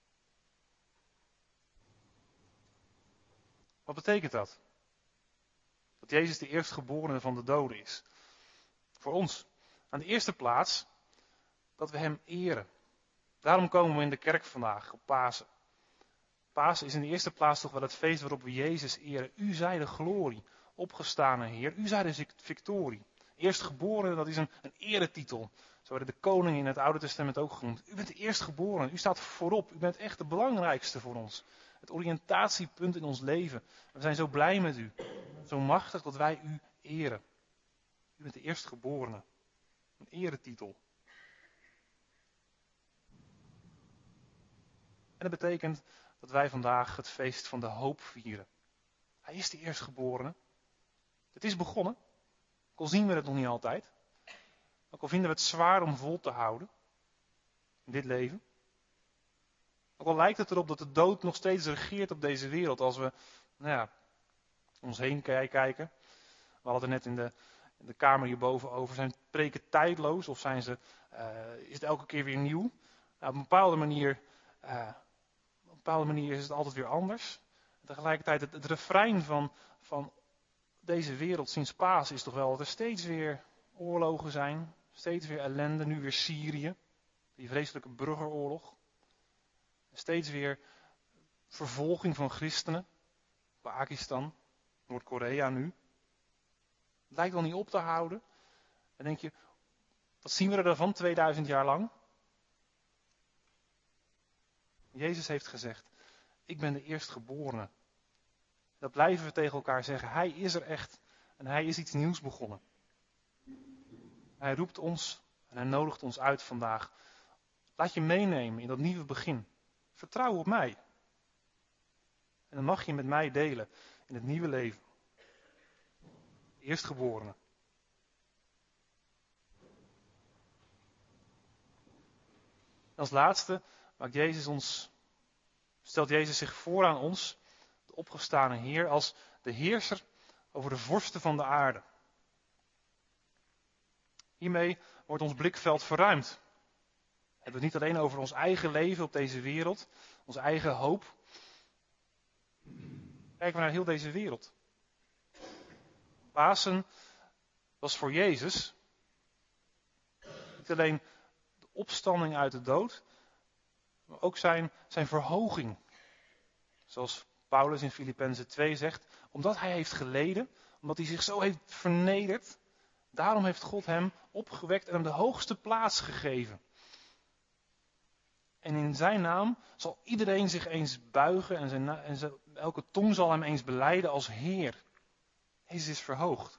Wat betekent dat? Dat Jezus de eerstgeborene van de doden is. Voor ons. Aan de eerste plaats dat we hem eren. Daarom komen we in de kerk vandaag op Pasen. Pasen is in de eerste plaats toch wel het feest waarop we Jezus eren. U zij de glorie, opgestane Heer. U zij de victorie. Eerstgeborene, dat is een eretitel. Zo werden de koningen in het Oude Testament ook genoemd. U bent de eerstgeborene, u staat voorop. U bent echt de belangrijkste voor ons. Het oriëntatiepunt in ons leven. We zijn zo blij met u. Zo machtig dat wij u eren. U bent de eerstgeborene. Een eretitel. En dat betekent dat wij vandaag het feest van de hoop vieren. Hij is de eerstgeborene. Het is begonnen. Ook al zien we het nog niet altijd. Ook al vinden we het zwaar om vol te houden. In dit leven. Ook al lijkt het erop dat de dood nog steeds regeert op deze wereld. Als we om ons heen kijken. We hadden het er net in de kamer hierboven over. Zijn preken tijdloos of is het elke keer weer nieuw? Nou, op een bepaalde manier is het altijd weer anders. Tegelijkertijd het refrein van deze wereld sinds Pasen is toch wel dat er steeds weer oorlogen zijn. Steeds weer ellende, nu weer Syrië. Die vreselijke burgeroorlog. Steeds weer vervolging van christenen. Pakistan, Noord-Korea nu. Het lijkt wel niet op te houden. Dan denk je, wat zien we ervan 2000 jaar lang? Jezus heeft gezegd, ik ben de eerstgeborene. Dat blijven we tegen elkaar zeggen. Hij is er echt en hij is iets nieuws begonnen. Hij roept ons en hij nodigt ons uit vandaag. Laat je meenemen in dat nieuwe begin. Vertrouw op mij. En dan mag je met mij delen in het nieuwe leven. Eerstgeborene. Als laatste stelt Jezus zich voor aan ons, de opgestane Heer, als de heerser over de vorsten van de aarde. Hiermee wordt ons blikveld verruimd. We hebben het niet alleen over ons eigen leven op deze wereld, onze eigen hoop. Kijken we naar heel deze wereld. Pasen was voor Jezus niet alleen de opstanding uit de dood, maar ook zijn verhoging. Zoals Paulus in Filippenzen 2 zegt, omdat hij heeft geleden, omdat hij zich zo heeft vernederd, daarom heeft God hem opgewekt en hem de hoogste plaats gegeven. En in zijn naam zal iedereen zich eens buigen en elke tong zal hem eens belijden als Heer. Jezus is verhoogd.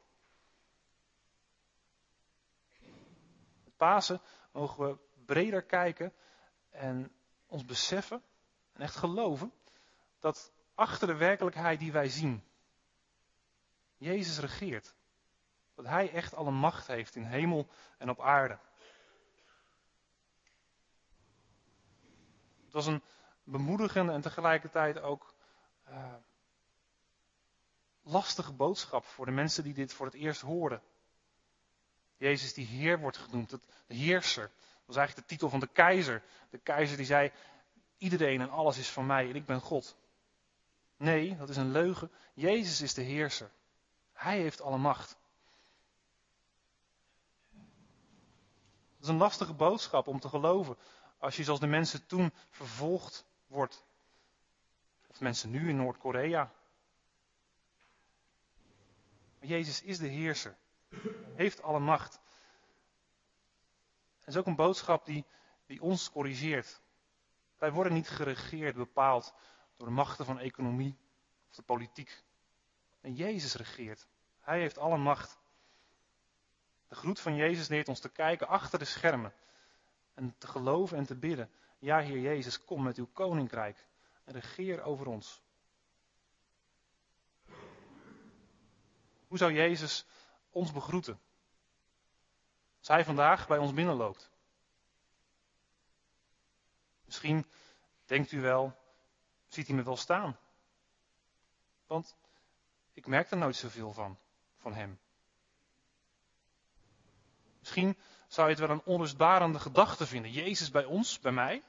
Met Pasen mogen we breder kijken en ons beseffen en echt geloven dat achter de werkelijkheid die wij zien, Jezus regeert. Dat hij echt alle macht heeft in hemel en op aarde. Het was een bemoedigende en tegelijkertijd ook lastige boodschap voor de mensen die dit voor het eerst hoorden. Jezus die Heer wordt genoemd, de heerser. Dat was eigenlijk de titel van de keizer. De keizer die zei, iedereen en alles is van mij en ik ben God. Nee, dat is een leugen. Jezus is de heerser. Hij heeft alle macht. Het is een lastige boodschap om te geloven als je zoals de mensen toen vervolgd wordt. Of mensen nu in Noord-Korea. Maar Jezus is de heerser. Heeft alle macht. Het is ook een boodschap die ons corrigeert. Wij worden niet geregeerd, bepaald door de machten van economie of de politiek. En Jezus regeert. Hij heeft alle macht. De groet van Jezus leert ons te kijken achter de schermen. En te geloven en te bidden. Ja, Heer Jezus, kom met uw koninkrijk. En regeer over ons. Hoe zou Jezus ons begroeten? Als hij vandaag bij ons binnenloopt. Misschien denkt u wel, ziet hij me wel staan. Want ik merk er nooit zoveel van hem. Misschien zou je het wel een onrustbarende gedachte vinden. Jezus bij ons, bij mij.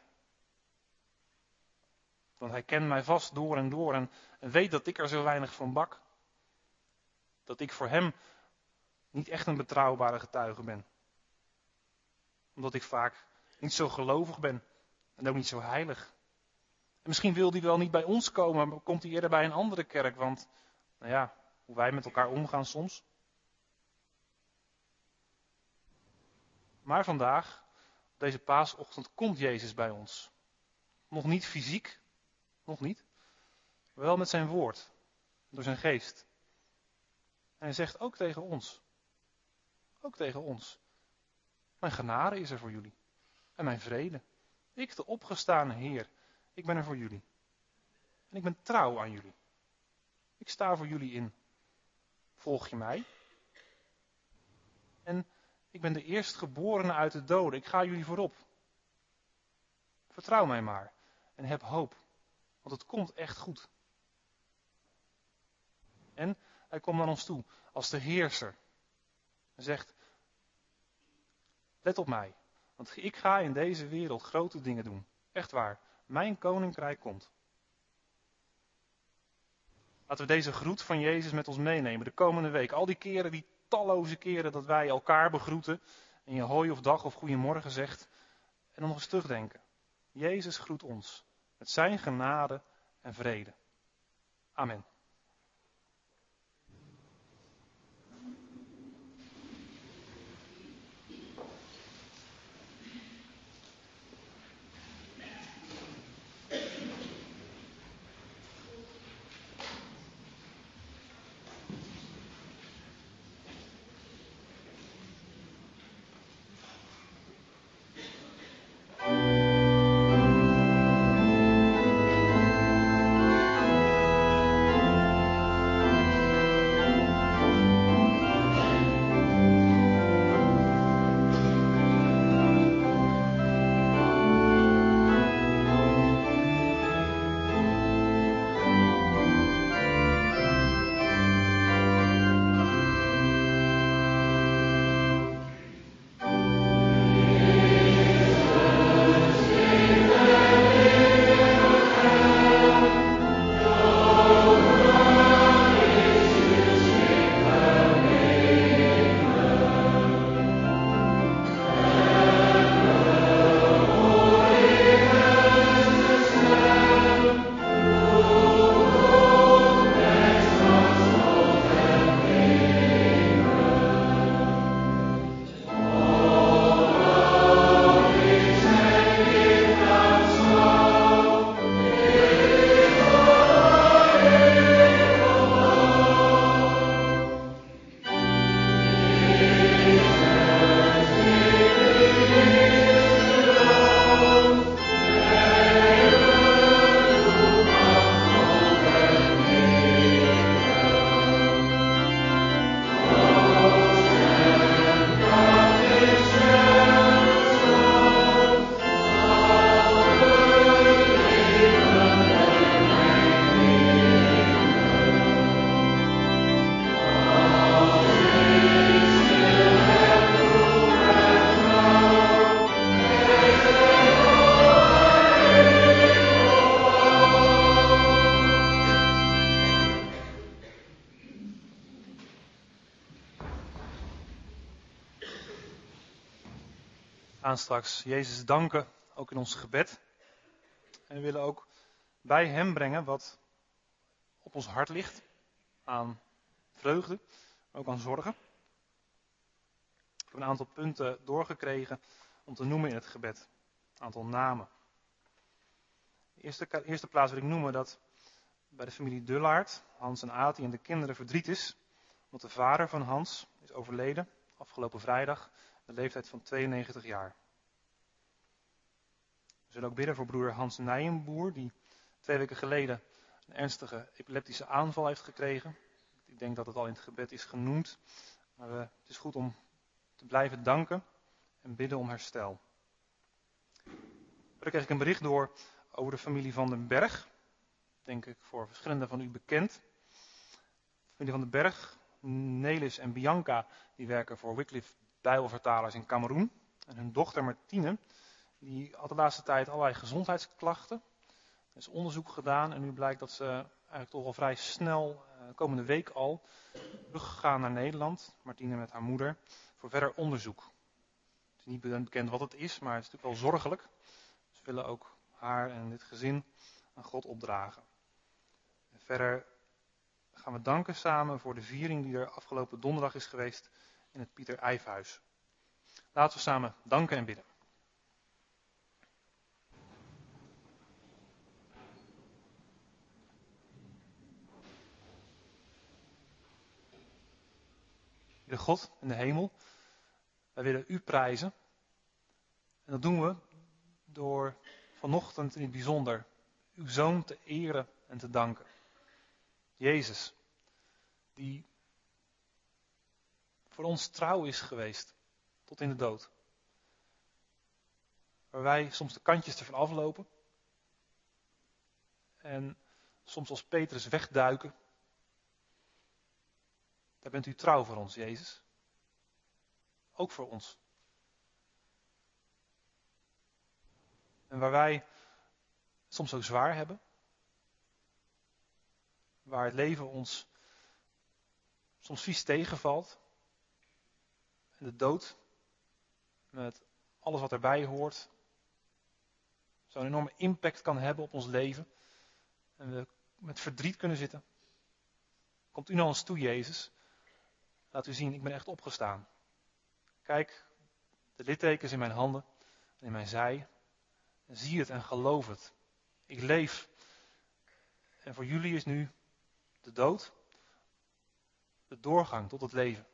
Want hij kent mij vast door en weet dat ik er zo weinig van bak. Dat ik voor hem niet echt een betrouwbare getuige ben. Omdat ik vaak niet zo gelovig ben. En ook niet zo heilig. En misschien wil hij wel niet bij ons komen, maar komt hij eerder bij een andere kerk. Want, hoe wij met elkaar omgaan soms. Maar vandaag, op deze paasochtend, komt Jezus bij ons. Nog niet fysiek, nog niet. Maar wel met zijn woord. Door zijn geest. En hij zegt ook tegen ons. Ook tegen ons. Mijn genade is er voor jullie. En mijn vrede. Ik, de opgestane Heer, ik ben er voor jullie. En ik ben trouw aan jullie. Ik sta voor jullie in. Volg je mij? En ik ben de eerstgeborene uit de doden. Ik ga jullie voorop. Vertrouw mij maar. En heb hoop. Want het komt echt goed. En hij komt naar ons toe als de heerser. En zegt, let op mij. Want ik ga in deze wereld grote dingen doen. Echt waar. Mijn koninkrijk komt. Laten we deze groet van Jezus met ons meenemen de komende week. Al die keren, die talloze keren dat wij elkaar begroeten. En je hoi of dag of goeiemorgen zegt. En dan nog eens terugdenken. Jezus groet ons. Met zijn genade en vrede. Amen. gaan straks Jezus danken, ook in ons gebed. En we willen ook bij hem brengen wat op ons hart ligt. Aan vreugde, maar ook aan zorgen. Ik heb een aantal punten doorgekregen om te noemen in het gebed. Een aantal namen. De eerste plaats wil ik noemen dat bij de familie Dullaert, Hans en Ati en de kinderen verdriet is. Want de vader van Hans is overleden afgelopen vrijdag, de leeftijd van 92 jaar. We zullen ook bidden voor broer Hans Nijenboer, die 2 weken geleden een ernstige epileptische aanval heeft gekregen. Ik denk dat het al in het gebed is genoemd. Maar het is goed om te blijven danken en bidden om herstel. Verder kreeg ik een bericht door over de familie van den Berg. Denk ik voor verschillende van u bekend. De familie van den Berg, Nelis en Bianca, die werken voor Wycliffe Bijbelvertalers in Kameroen. En hun dochter Martine, die had de laatste tijd allerlei gezondheidsklachten. Er is onderzoek gedaan en nu blijkt dat ze eigenlijk toch al vrij snel, komende week al, teruggaan naar Nederland. Martine met haar moeder, voor verder onderzoek. Het is niet bekend wat het is, maar het is natuurlijk wel zorgelijk. Dus we willen ook haar en dit gezin aan God opdragen. En verder gaan we danken samen voor de viering die er afgelopen donderdag is geweest in het Pieter Eijfhuis. Laten we samen danken en bidden. De God in de hemel, wij willen u prijzen. En dat doen we door vanochtend in het bijzonder uw Zoon te eren en te danken. Jezus, die voor ons trouw is geweest tot in de dood. Waar wij soms de kantjes ervan aflopen. En soms als Petrus wegduiken. Daar bent u trouw voor ons, Jezus. Ook voor ons. En waar wij soms ook zwaar hebben. Waar het leven ons soms vies tegenvalt. En de dood, met alles wat erbij hoort, zo'n enorme impact kan hebben op ons leven. En we met verdriet kunnen zitten. Komt u naar ons toe, Jezus. Laat u zien, ik ben echt opgestaan. Kijk, de littekens in mijn handen en in mijn zij. En zie het en geloof het. Ik leef. En voor jullie is nu de dood de doorgang tot het leven.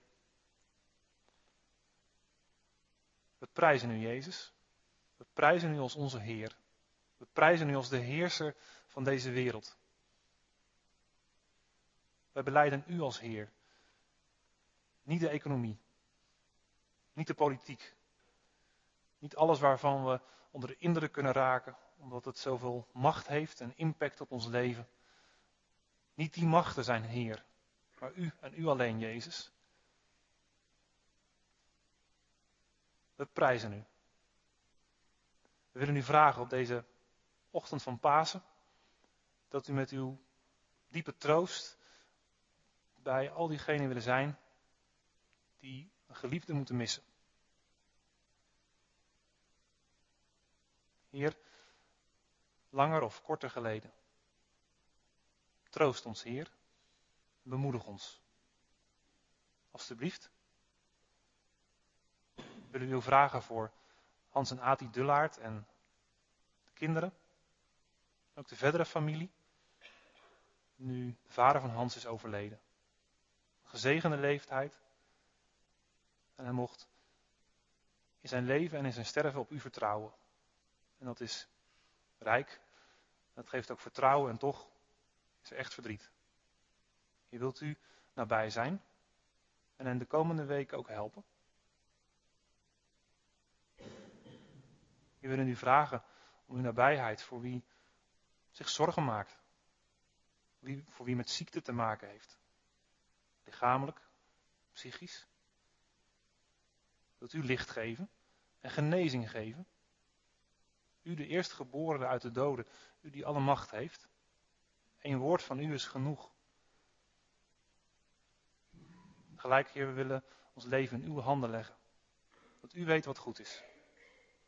We prijzen u, Jezus. We prijzen u als onze Heer. We prijzen u als de heerser van deze wereld. Wij belijden u als Heer. Niet de economie. Niet de politiek. Niet alles waarvan we onder de indruk kunnen raken, omdat het zoveel macht heeft en impact op ons leven. Niet die machten zijn Heer, maar u en u alleen, Jezus. We prijzen u. We willen u vragen op deze ochtend van Pasen, dat u met uw diepe troost bij al diegenen willen zijn die een geliefde moeten missen. Heer, langer of korter geleden. Troost ons, Heer. Bemoedig ons. Alsjeblieft. Willen we u vragen voor Hans en Ati Dullaert en de kinderen. Ook de verdere familie. Nu de vader van Hans is overleden. Een gezegende leeftijd. En hij mocht in zijn leven en in zijn sterven op u vertrouwen. En dat is rijk. Dat geeft ook vertrouwen en toch is er echt verdriet. Je wilt u nabij zijn en hen de komende weken ook helpen. We willen u vragen om uw nabijheid voor wie zich zorgen maakt. Voor wie met ziekte te maken heeft. Lichamelijk, psychisch. Wilt u licht geven en genezing geven. U de eerstgeborene uit de doden, u die alle macht heeft. Eén woord van u is genoeg. Gelijk, Heer, we willen ons leven in uw handen leggen. Dat u weet wat goed is.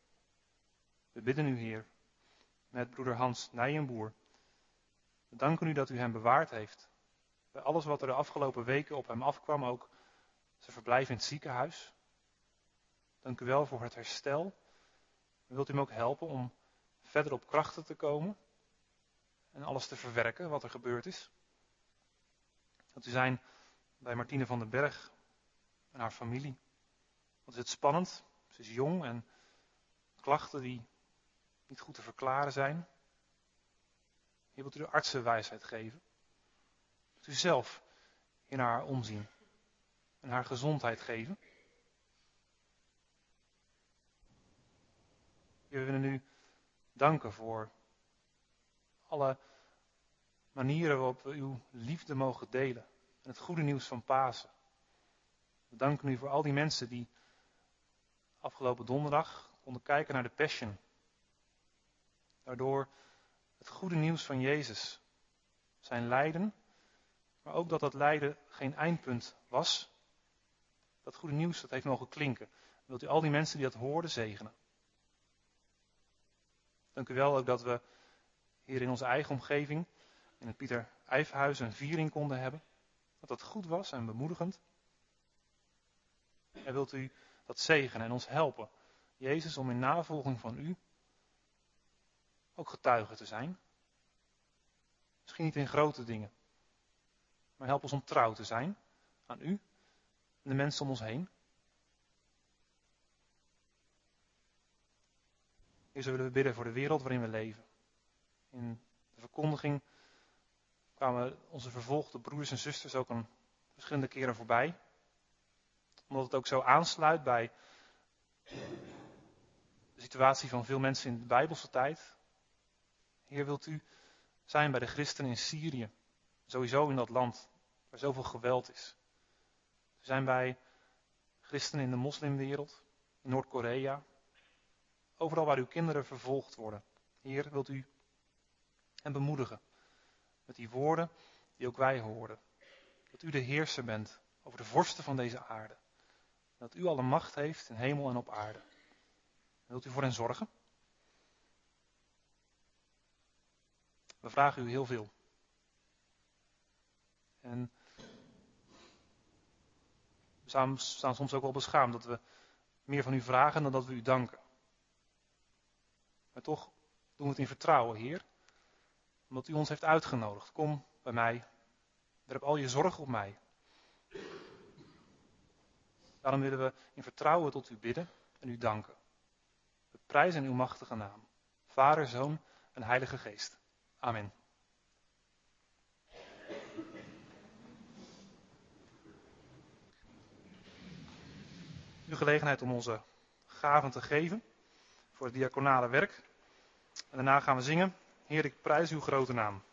We bidden u, Heer, met broeder Hans Nijenboer. We danken u dat u hem bewaard heeft. Bij alles wat er de afgelopen weken op hem afkwam, ook zijn verblijf in het ziekenhuis. Dank u wel voor het herstel. Wilt u hem ook helpen om verder op krachten te komen en alles te verwerken wat er gebeurd is? Dat u zijn bij Martine van den Berg en haar familie. Wat is het spannend? Ze is jong en klachten die niet goed te verklaren zijn. Heer, wilt u de artsen wijsheid geven? Wilt u zelf in haar omzien en haar gezondheid geven? Heer, we willen u danken voor alle manieren waarop we uw liefde mogen delen en het goede nieuws van Pasen. We danken u voor al die mensen die afgelopen donderdag konden kijken naar de Passion. Daardoor het goede nieuws van Jezus, zijn lijden, maar ook dat dat lijden geen eindpunt was. Dat goede nieuws, dat heeft mogen klinken. Wilt u al die mensen die dat hoorden zegenen? Dank u wel ook dat we hier in onze eigen omgeving, in het Pieter Eijfhuis, een viering konden hebben. Dat dat goed was en bemoedigend. En wilt u dat zegenen en ons helpen, Jezus, om in navolging van u ook getuige te zijn. Misschien niet in grote dingen, maar help ons om trouw te zijn aan u en de mensen om ons heen. Hier zullen we bidden voor de wereld waarin we leven. In de verkondiging kwamen onze vervolgde broers en zusters ook verschillende keren voorbij. Omdat het ook zo aansluit bij de situatie van veel mensen in de Bijbelse tijd. Heer, wilt u zijn bij de christenen in Syrië. Sowieso in dat land waar zoveel geweld is. We zijn bij christenen in de moslimwereld, in Noord-Korea. Overal waar uw kinderen vervolgd worden. Heer, wilt u hen bemoedigen met die woorden die ook wij horen. Dat u de heerser bent over de vorsten van deze aarde. Dat u alle macht heeft in hemel en op aarde. Wilt u voor hen zorgen? We vragen u heel veel. En we staan soms ook wel beschaamd dat we meer van u vragen dan dat we u danken. Maar toch doen we het in vertrouwen, Heer. Omdat u ons heeft uitgenodigd. Kom bij mij. Werp al je zorg op mij. Daarom willen we in vertrouwen tot u bidden en u danken. We prijzen uw machtige naam. Vader, Zoon en Heilige Geest. Amen. Nu gelegenheid om onze gaven te geven voor het diaconale werk. En daarna gaan we zingen. Heer, ik prijs uw grote naam.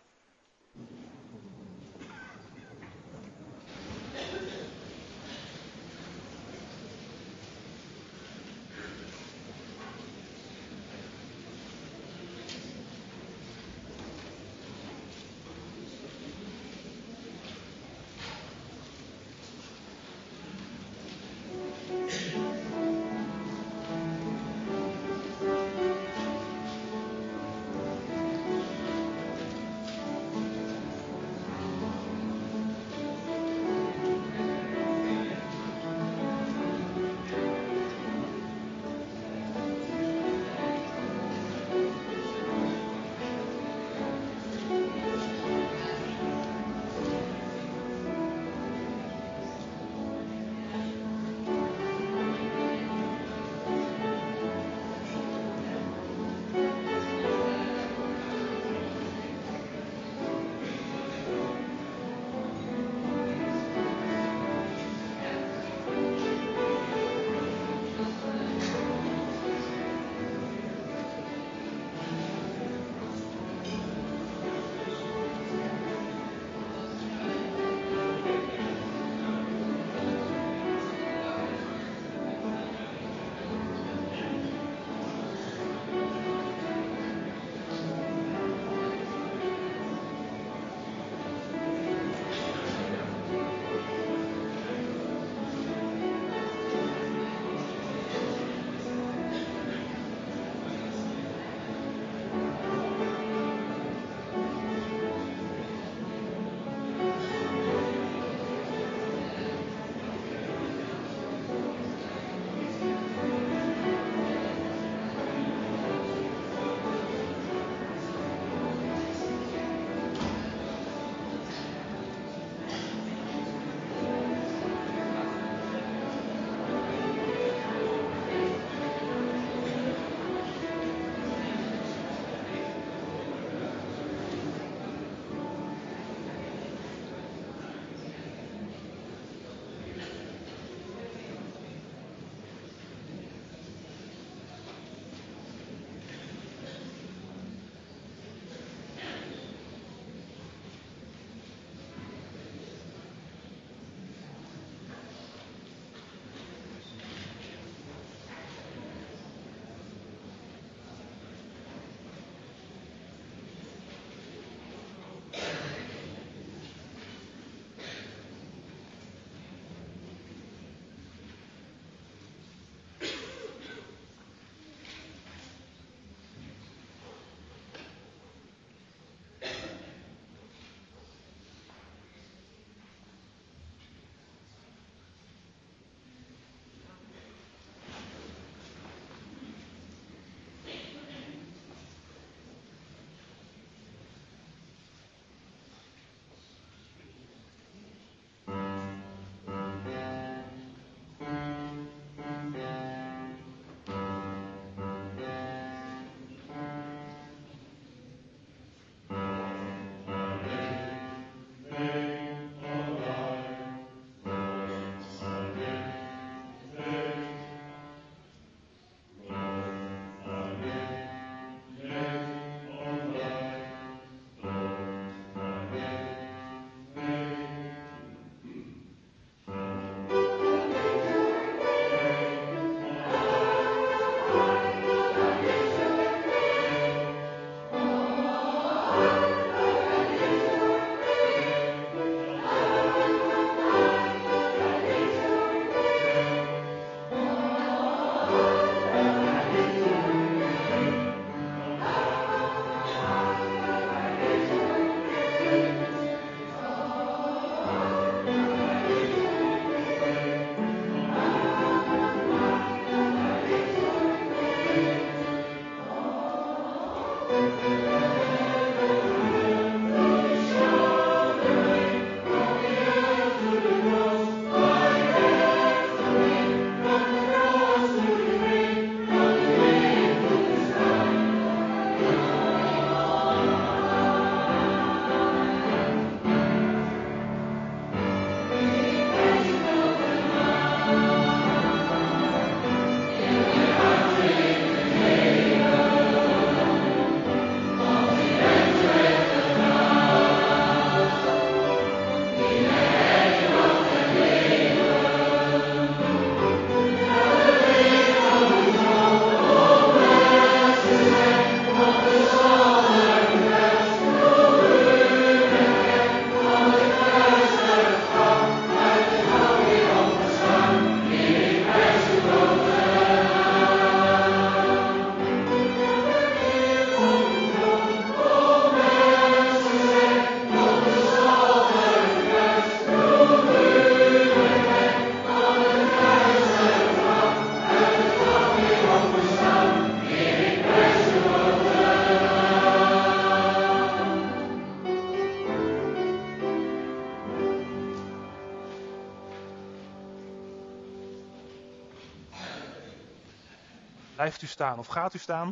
Blijft u staan of gaat u staan?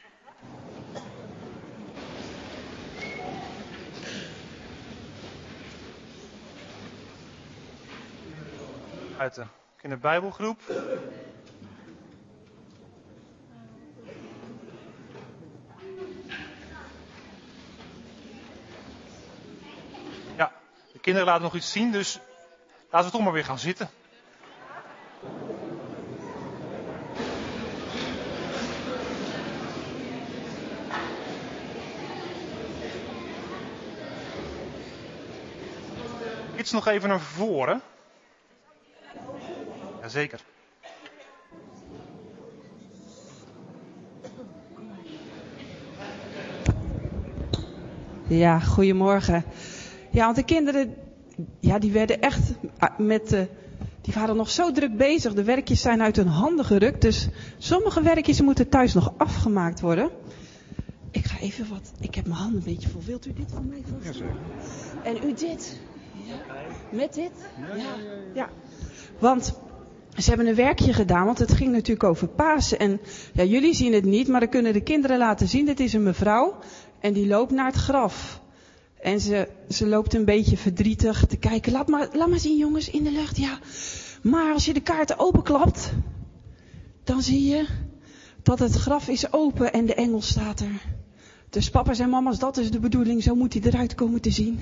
Uit de kinderbijbelgroep. Ja, de kinderen laten nog iets zien, dus laten we toch maar weer gaan zitten. Iets nog even naar voren. Jazeker. Ja, goedemorgen. Ja, want de kinderen, ja, die werden echt die waren nog zo druk bezig. De werkjes zijn uit hun handen gerukt. Dus sommige werkjes moeten thuis nog afgemaakt worden. Ik ga even ik heb mijn handen een beetje vol. Wilt u dit voor mij vasthouden? En u dit? Ja. Met dit? Ja. Want ze hebben een werkje gedaan, want het ging natuurlijk over Pasen. En ja, jullie zien het niet, maar dan kunnen de kinderen laten zien. Dit is een mevrouw en die loopt naar het graf. En ze loopt een beetje verdrietig te kijken. Laat maar zien, jongens, in de lucht. Ja. Maar als je de kaarten openklapt, dan zie je dat het graf is open en de engel staat er. Dus papa's en mama's, dat is de bedoeling. Zo moet hij eruit komen te zien.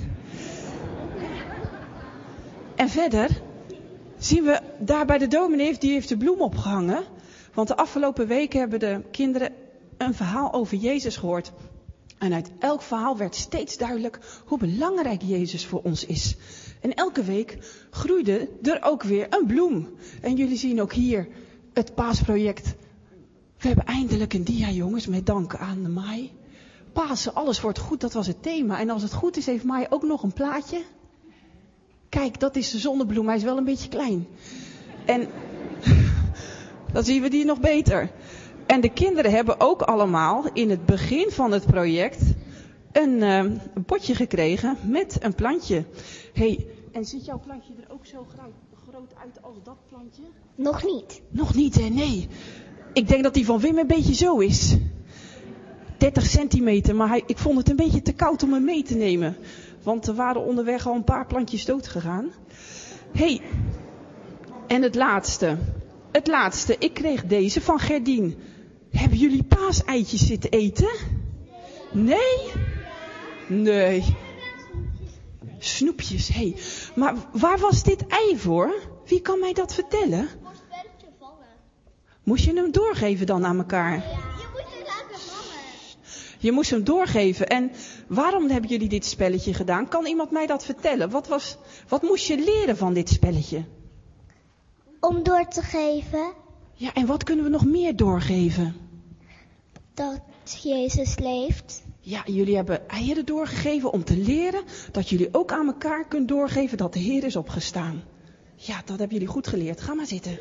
En verder zien we daar bij de dominee, die heeft de bloem opgehangen. Want de afgelopen weken hebben de kinderen een verhaal over Jezus gehoord. En uit elk verhaal werd steeds duidelijk hoe belangrijk Jezus voor ons is. En elke week groeide er ook weer een bloem. En jullie zien ook hier het paasproject. We hebben eindelijk een dia, jongens, met dank aan de Mai. Pasen, alles wordt goed, dat was het thema. En als het goed is, heeft Mai ook nog een plaatje. Kijk, dat is de zonnebloem, hij is wel een beetje klein. En dan zien we die nog beter. En de kinderen hebben ook allemaal in het begin van het project een potje gekregen met een plantje. Hey, en ziet jouw plantje er ook zo groot uit als dat plantje? Nog niet. Nog niet, hè? Nee. Ik denk dat die van Wim een beetje zo is. 30 centimeter, maar ik vond het een beetje te koud om hem mee te nemen. Want er waren onderweg al een paar plantjes dood gegaan. Hey, en het laatste. Ik kreeg deze van Gerdien. Hebben jullie paaseitjes zitten eten? Nee? Nee. Snoepjes, hey. Maar waar was dit ei voor? Wie kan mij dat vertellen? Ik moest spelletje vangen. Moest je hem doorgeven dan aan elkaar? Ja, je moet hem laten vangen. Je moest hem doorgeven. En waarom hebben jullie dit spelletje gedaan? Kan iemand mij dat vertellen? Wat moest je leren van dit spelletje? Om door te geven Ja, en wat kunnen we nog meer doorgeven? dat Jezus leeft. Ja, jullie hebben eieren doorgegeven om te leren dat jullie ook aan elkaar kunt doorgeven dat de Heer is opgestaan. Ja, dat hebben jullie goed geleerd. Ga maar zitten.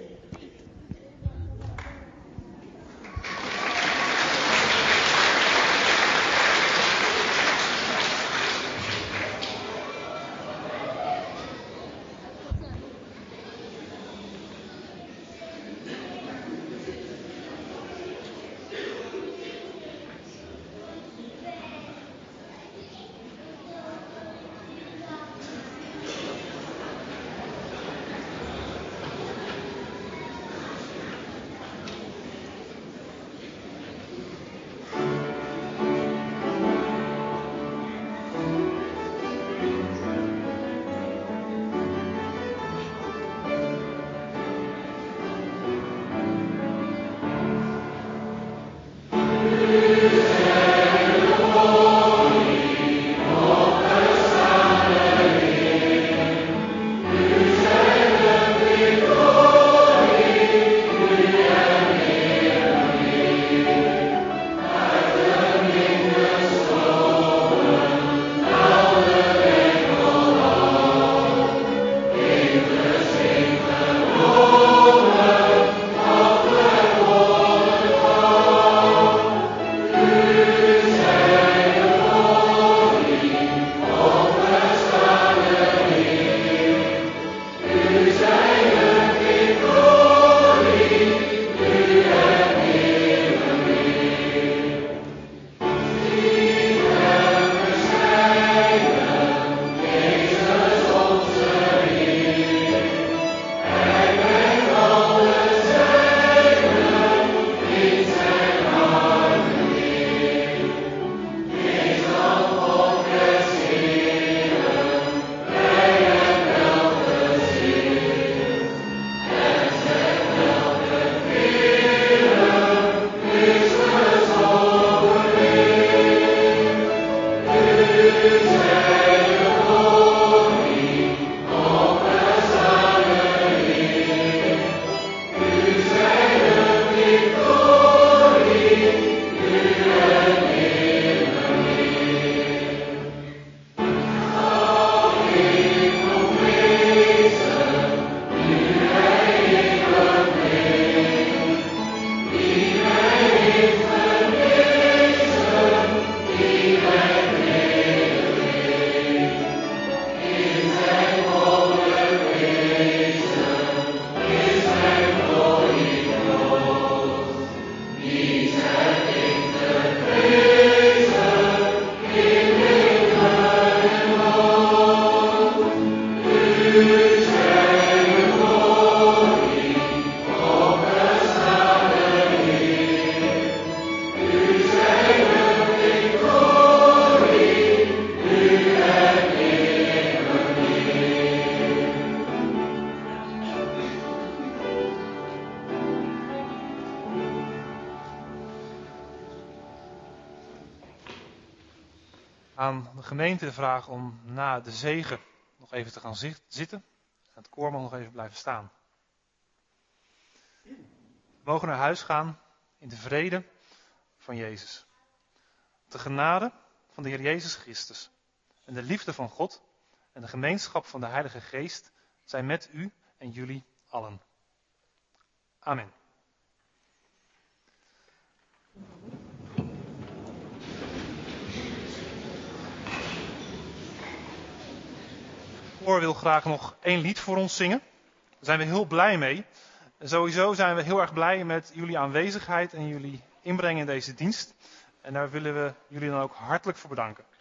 aan de gemeente te vragen om na de zegen nog even te gaan zitten. En het koor mag nog even blijven staan. We mogen naar huis gaan in de vrede van Jezus. De genade van de Heer Jezus Christus en de liefde van God en de gemeenschap van de Heilige Geest zijn met u en jullie allen. Amen. Het koor wil graag nog 1 lied voor ons zingen. Daar zijn we heel blij mee. En sowieso zijn we heel erg blij met jullie aanwezigheid en jullie inbreng in deze dienst. En daar willen we jullie dan ook hartelijk voor bedanken.